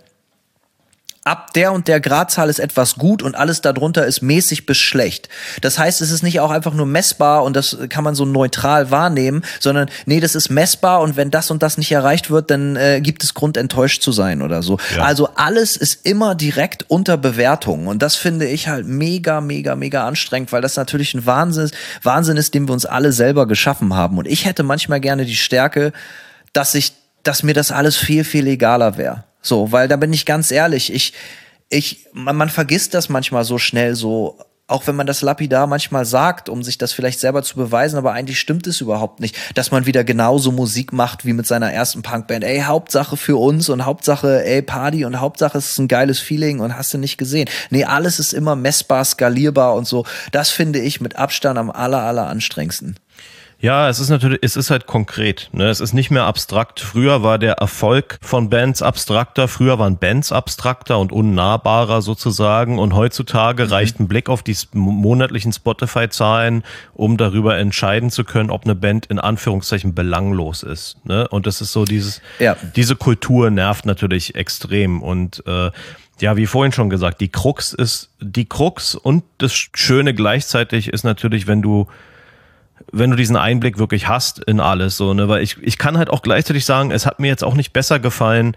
Speaker 4: ab der und der Gradzahl ist etwas gut und alles darunter ist mäßig bis schlecht. Das heißt, es ist nicht auch einfach nur messbar und das kann man so neutral wahrnehmen, sondern nee, das ist messbar und wenn das und das nicht erreicht wird, dann äh, gibt es Grund, enttäuscht zu sein oder so. Ja. Also alles ist immer direkt unter Bewertung und das finde ich halt mega, mega, mega anstrengend, weil das natürlich ein Wahnsinn ist, Wahnsinn ist, den wir uns alle selber geschaffen haben. Und ich hätte manchmal gerne die Stärke, dass ich, dass mir das alles viel, viel egaler wäre. So, weil da bin ich ganz ehrlich, ich, ich, man, man vergisst das manchmal so schnell so, auch wenn man das lapidar manchmal sagt, um sich das vielleicht selber zu beweisen, aber eigentlich stimmt es überhaupt nicht, dass man wieder genauso Musik macht wie mit seiner ersten Punkband. Ey, Hauptsache für uns und Hauptsache, ey, Party und Hauptsache es ist ein geiles Feeling und hast du nicht gesehen. Nee, alles ist immer messbar, skalierbar und so. Das finde ich mit Abstand am aller, aller anstrengendsten.
Speaker 3: Ja, es ist natürlich, es ist halt konkret, ne? Es ist nicht mehr abstrakt. Früher war der Erfolg von Bands abstrakter, früher waren Bands abstrakter und unnahbarer sozusagen und heutzutage mhm. reicht ein Blick auf die monatlichen Spotify-Zahlen, um darüber entscheiden zu können, ob eine Band in Anführungszeichen belanglos ist, ne? Und das ist so dieses, ja. diese Kultur nervt natürlich extrem und äh, ja, wie vorhin schon gesagt, die Krux ist, die Krux und das Schöne gleichzeitig ist natürlich, wenn du wenn du diesen Einblick wirklich hast in alles, so, ne, weil ich, ich kann halt auch gleichzeitig sagen, es hat mir jetzt auch nicht besser gefallen.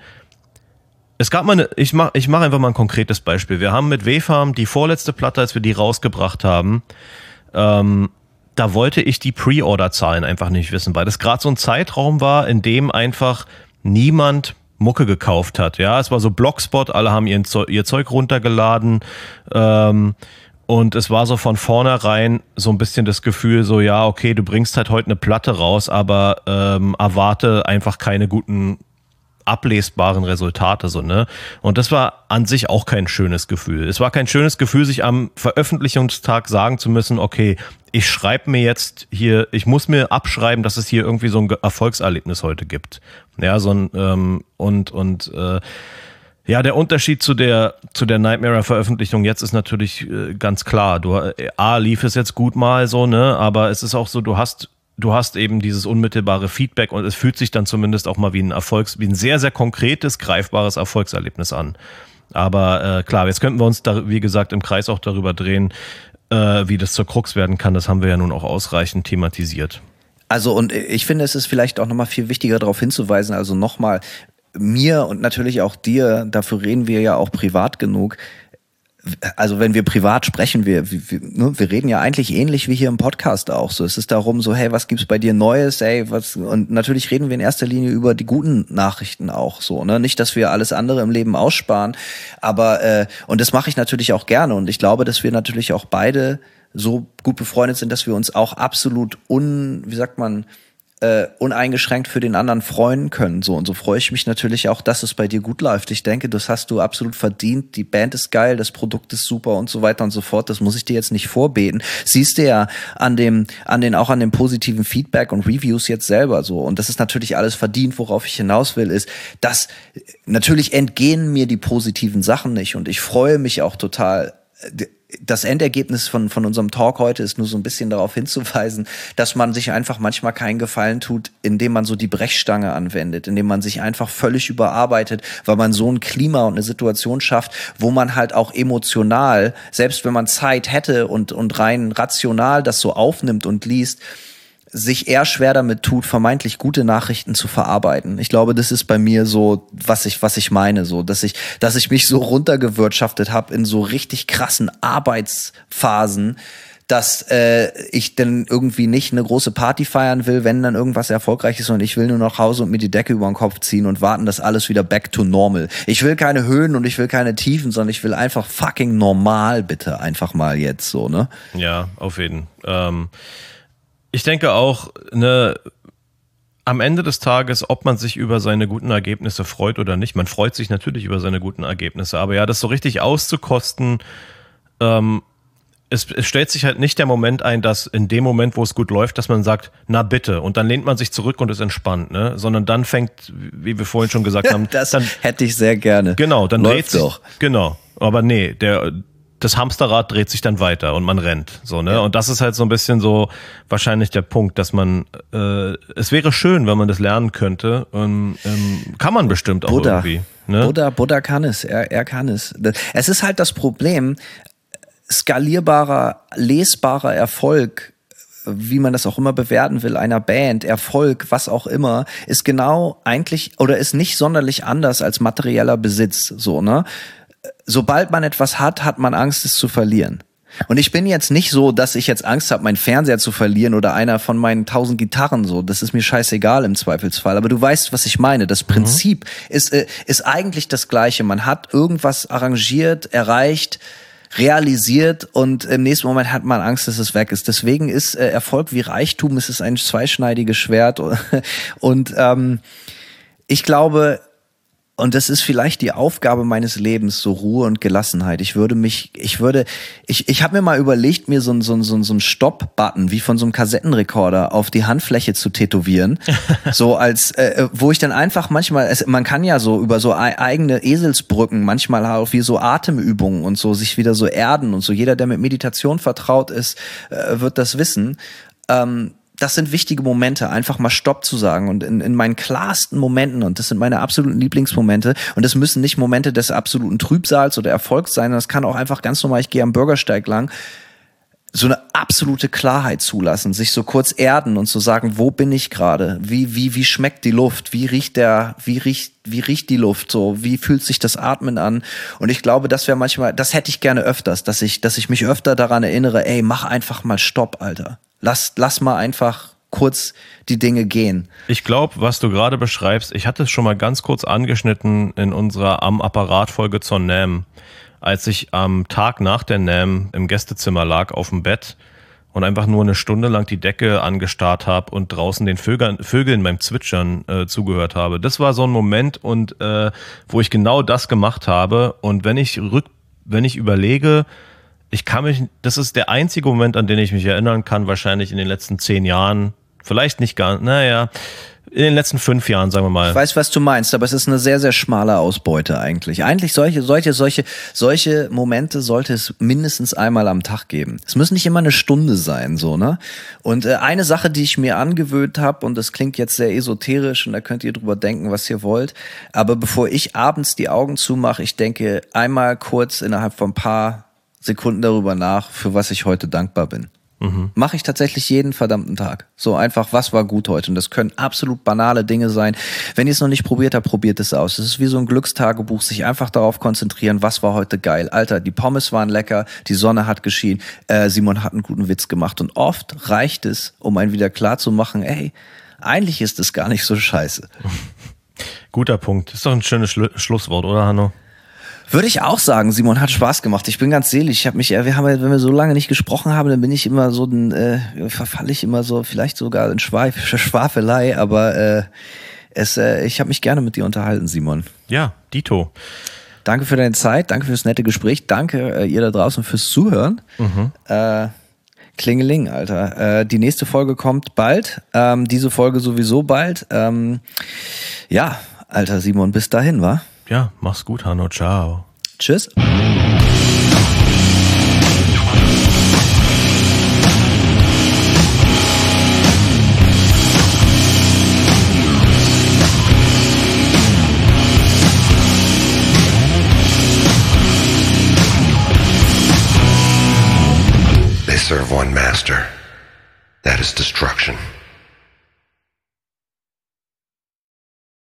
Speaker 3: Es gab mal eine, ich mach, ich mach einfach mal ein konkretes Beispiel. Wir haben mit W-Farm die vorletzte Platte, als wir die rausgebracht haben, ähm, da wollte ich die Pre-Order-Zahlen einfach nicht wissen, weil das gerade so ein Zeitraum war, in dem einfach niemand Mucke gekauft hat. Ja, es war so Blogspot, alle haben ihren Zeug, ihr Zeug runtergeladen, ähm, und es war so von vornherein so ein bisschen das Gefühl, so ja, okay, du bringst halt heute eine Platte raus, aber ähm, erwarte einfach keine guten ablesbaren Resultate, so, ne? Und das war an sich auch kein schönes Gefühl. Es war kein schönes Gefühl, sich am Veröffentlichungstag sagen zu müssen, okay, ich schreibe mir jetzt hier, ich muss mir abschreiben, dass es hier irgendwie so ein Erfolgserlebnis heute gibt. Ja, so ein ähm, und und äh, ja, der Unterschied zu der zu der Nightmare-Veröffentlichung jetzt ist natürlich äh, ganz klar. Du äh, A, lief es jetzt gut mal so, ne, aber es ist auch so, du hast du hast eben dieses unmittelbare Feedback und es fühlt sich dann zumindest auch mal wie ein Erfolgs wie ein sehr sehr konkretes, greifbares Erfolgserlebnis an. Aber äh, klar, jetzt könnten wir uns da wie gesagt im Kreis auch darüber drehen, äh, wie das zur Krux werden kann. Das haben wir ja nun auch ausreichend thematisiert.
Speaker 4: Also und ich finde, es ist vielleicht auch nochmal viel wichtiger darauf hinzuweisen, also nochmal mir und natürlich auch dir, dafür reden wir ja auch privat genug. Also wenn wir privat sprechen, wir, wir, ne, wir reden ja eigentlich ähnlich wie hier im Podcast auch so. Es ist darum so, hey, was gibt's bei dir Neues, ey, was, und natürlich reden wir in erster Linie über die guten Nachrichten auch so, ne, nicht, dass wir alles andere im Leben aussparen, aber, äh, und das mache ich natürlich auch gerne und ich glaube, dass wir natürlich auch beide so gut befreundet sind, dass wir uns auch absolut un, wie sagt man, äh, uneingeschränkt für den anderen freuen können. So, und so freue ich mich natürlich auch, dass es bei dir gut läuft. Ich denke, das hast du absolut verdient. Die Band ist geil, das Produkt ist super und so weiter und so fort. Das muss ich dir jetzt nicht vorbeten. Siehst du ja an dem, an den, auch an dem positiven Feedback und Reviews jetzt selber so. Und das ist natürlich alles verdient. Worauf ich hinaus will, ist, dass natürlich entgehen mir die positiven Sachen nicht. Und ich freue mich auch total. Das Endergebnis von, von unserem Talk heute ist nur so ein bisschen darauf hinzuweisen, dass man sich einfach manchmal keinen Gefallen tut, indem man so die Brechstange anwendet, indem man sich einfach völlig überarbeitet, weil man so ein Klima und eine Situation schafft, wo man halt auch emotional, selbst wenn man Zeit hätte und, und rein rational das so aufnimmt und liest, sich eher schwer damit tut, vermeintlich gute Nachrichten zu verarbeiten. Ich glaube, das ist bei mir so, was ich was ich meine, so, dass ich dass ich mich so runtergewirtschaftet habe in so richtig krassen Arbeitsphasen, dass äh, ich dann irgendwie nicht eine große Party feiern will, wenn dann irgendwas erfolgreich ist, und ich will nur nach Hause und mir die Decke über den Kopf ziehen und warten, dass alles wieder back to normal. Ich will keine Höhen und ich will keine Tiefen, sondern ich will einfach fucking normal, bitte, einfach mal jetzt so, ne?
Speaker 3: Ja, auf jeden Fall. Ähm Ich denke auch, ne, am Ende des Tages, ob man sich über seine guten Ergebnisse freut oder nicht, man freut sich natürlich über seine guten Ergebnisse, aber ja, das so richtig auszukosten, ähm, es, es stellt sich halt nicht der Moment ein, dass in dem Moment, wo es gut läuft, dass man sagt, na bitte, und dann lehnt man sich zurück und ist entspannt, ne, sondern dann fängt, wie wir vorhin schon gesagt haben,
Speaker 4: das
Speaker 3: dann,
Speaker 4: hätte ich sehr gerne.
Speaker 3: Genau, dann
Speaker 4: läuft
Speaker 3: dreht
Speaker 4: doch.
Speaker 3: sich, genau, aber nee, der das Hamsterrad dreht sich dann weiter und man rennt, so, ne? Ja. Und das ist halt so ein bisschen so wahrscheinlich der Punkt, dass man, äh, es wäre schön, wenn man das lernen könnte, und ähm, kann man bestimmt auch
Speaker 4: Buddha.
Speaker 3: irgendwie. Ne?
Speaker 4: Buddha, Buddha kann es, er, er kann es. Es ist halt das Problem, skalierbarer, lesbarer Erfolg, wie man das auch immer bewerten will, einer Band, Erfolg, was auch immer, ist genau eigentlich, oder ist nicht sonderlich anders als materieller Besitz, so, ne? Sobald man etwas hat, hat man Angst, es zu verlieren. Und ich bin jetzt nicht so, dass ich jetzt Angst habe, meinen Fernseher zu verlieren oder einer von meinen tausend Gitarren, so. Das ist mir scheißegal im Zweifelsfall. Aber du weißt, was ich meine. Das Prinzip mhm. ist, äh, ist eigentlich das Gleiche. Man hat irgendwas arrangiert, erreicht, realisiert, und im nächsten Moment hat man Angst, dass es weg ist. Deswegen ist äh, Erfolg wie Reichtum, es ist ein zweischneidiges Schwert. Und ähm, ich glaube, und das ist vielleicht die Aufgabe meines Lebens, so Ruhe und Gelassenheit. Ich würde mich, ich würde, ich, ich habe mir mal überlegt, mir so ein so ein so ein, so ein Stopp-Button wie von so einem Kassettenrekorder auf die Handfläche zu tätowieren, so als, äh, wo ich dann einfach manchmal, es, man kann ja so über so eigene Eselsbrücken manchmal auch wie so Atemübungen und so sich wieder so erden und so. Jeder, der mit Meditation vertraut ist, äh, wird das wissen. Ähm, Das sind wichtige Momente, einfach mal Stopp zu sagen, und in, in meinen klarsten Momenten, und das sind meine absoluten Lieblingsmomente, und das müssen nicht Momente des absoluten Trübsals oder Erfolgs sein, das kann auch einfach ganz normal, ich gehe am Bürgersteig lang, so eine absolute Klarheit zulassen, sich so kurz erden und zu sagen, wo bin ich gerade, wie wie wie schmeckt die Luft, wie riecht der, wie riecht wie riecht die Luft, so, wie fühlt sich das Atmen an? Und ich glaube, das wäre manchmal, das hätte ich gerne öfters, dass ich dass ich mich öfter daran erinnere, ey, mach einfach mal Stopp, Alter. Lass, lass mal einfach kurz die Dinge gehen.
Speaker 3: Ich glaube, was du gerade beschreibst, ich hatte es schon mal ganz kurz angeschnitten in unserer Am Apparat-Folge zur NAMM, als ich am Tag nach der NAMM im Gästezimmer lag auf dem Bett und einfach nur eine Stunde lang die Decke angestarrt habe und draußen den Vögeln, Vögeln beim Zwitschern äh, zugehört habe. Das war so ein Moment, und äh, wo ich genau das gemacht habe. Und wenn ich rück, wenn ich überlege, ich kann mich, das ist der einzige Moment, an den ich mich erinnern kann, wahrscheinlich in den letzten zehn Jahren, vielleicht nicht gar, naja, in den letzten fünf Jahren, sagen wir mal.
Speaker 4: Ich weiß, was du meinst, aber es ist eine sehr, sehr schmale Ausbeute eigentlich. Eigentlich solche, solche, solche, solche Momente sollte es mindestens einmal am Tag geben. Es muss nicht immer eine Stunde sein, so, ne? Und äh, eine Sache, die ich mir angewöhnt habe, und das klingt jetzt sehr esoterisch und da könnt ihr drüber denken, was ihr wollt, aber bevor ich abends die Augen zumache, ich denke einmal kurz innerhalb von ein paar Sekunden darüber nach, für was ich heute dankbar bin. Mhm. Mache ich tatsächlich jeden verdammten Tag. So einfach, was war gut heute? Und das können absolut banale Dinge sein. Wenn ihr es noch nicht probiert habt, probiert es aus. Es ist wie so ein Glückstagebuch, sich einfach darauf konzentrieren, was war heute geil. Alter, die Pommes waren lecker, die Sonne hat geschienen, äh, Simon hat einen guten Witz gemacht. Und oft reicht es, um einen wieder klar zu machen, ey, eigentlich ist es gar nicht so scheiße.
Speaker 3: Guter Punkt. Ist doch ein schönes Schlu- Schlusswort, oder Hanno?
Speaker 4: Würde ich auch sagen, Simon, hat Spaß gemacht. Ich bin ganz selig. Ich habe mich, wir haben, wenn wir so lange nicht gesprochen haben, dann bin ich immer so, äh, verfalle ich immer so, vielleicht sogar in Schweif, Schwafelei, aber äh, es, äh, ich habe mich gerne mit dir unterhalten, Simon.
Speaker 3: Ja, dito.
Speaker 4: Danke für deine Zeit, danke fürs nette Gespräch, danke äh, ihr da draußen fürs Zuhören. Mhm. Äh, Klingeling, Alter. Äh, die nächste Folge kommt bald, ähm, diese Folge sowieso bald. Ähm, ja, Alter Simon, bis dahin, wa?
Speaker 3: Ja, mach's gut, Hanno. Ciao.
Speaker 4: Tschüss.
Speaker 5: They serve one master. That is destruction.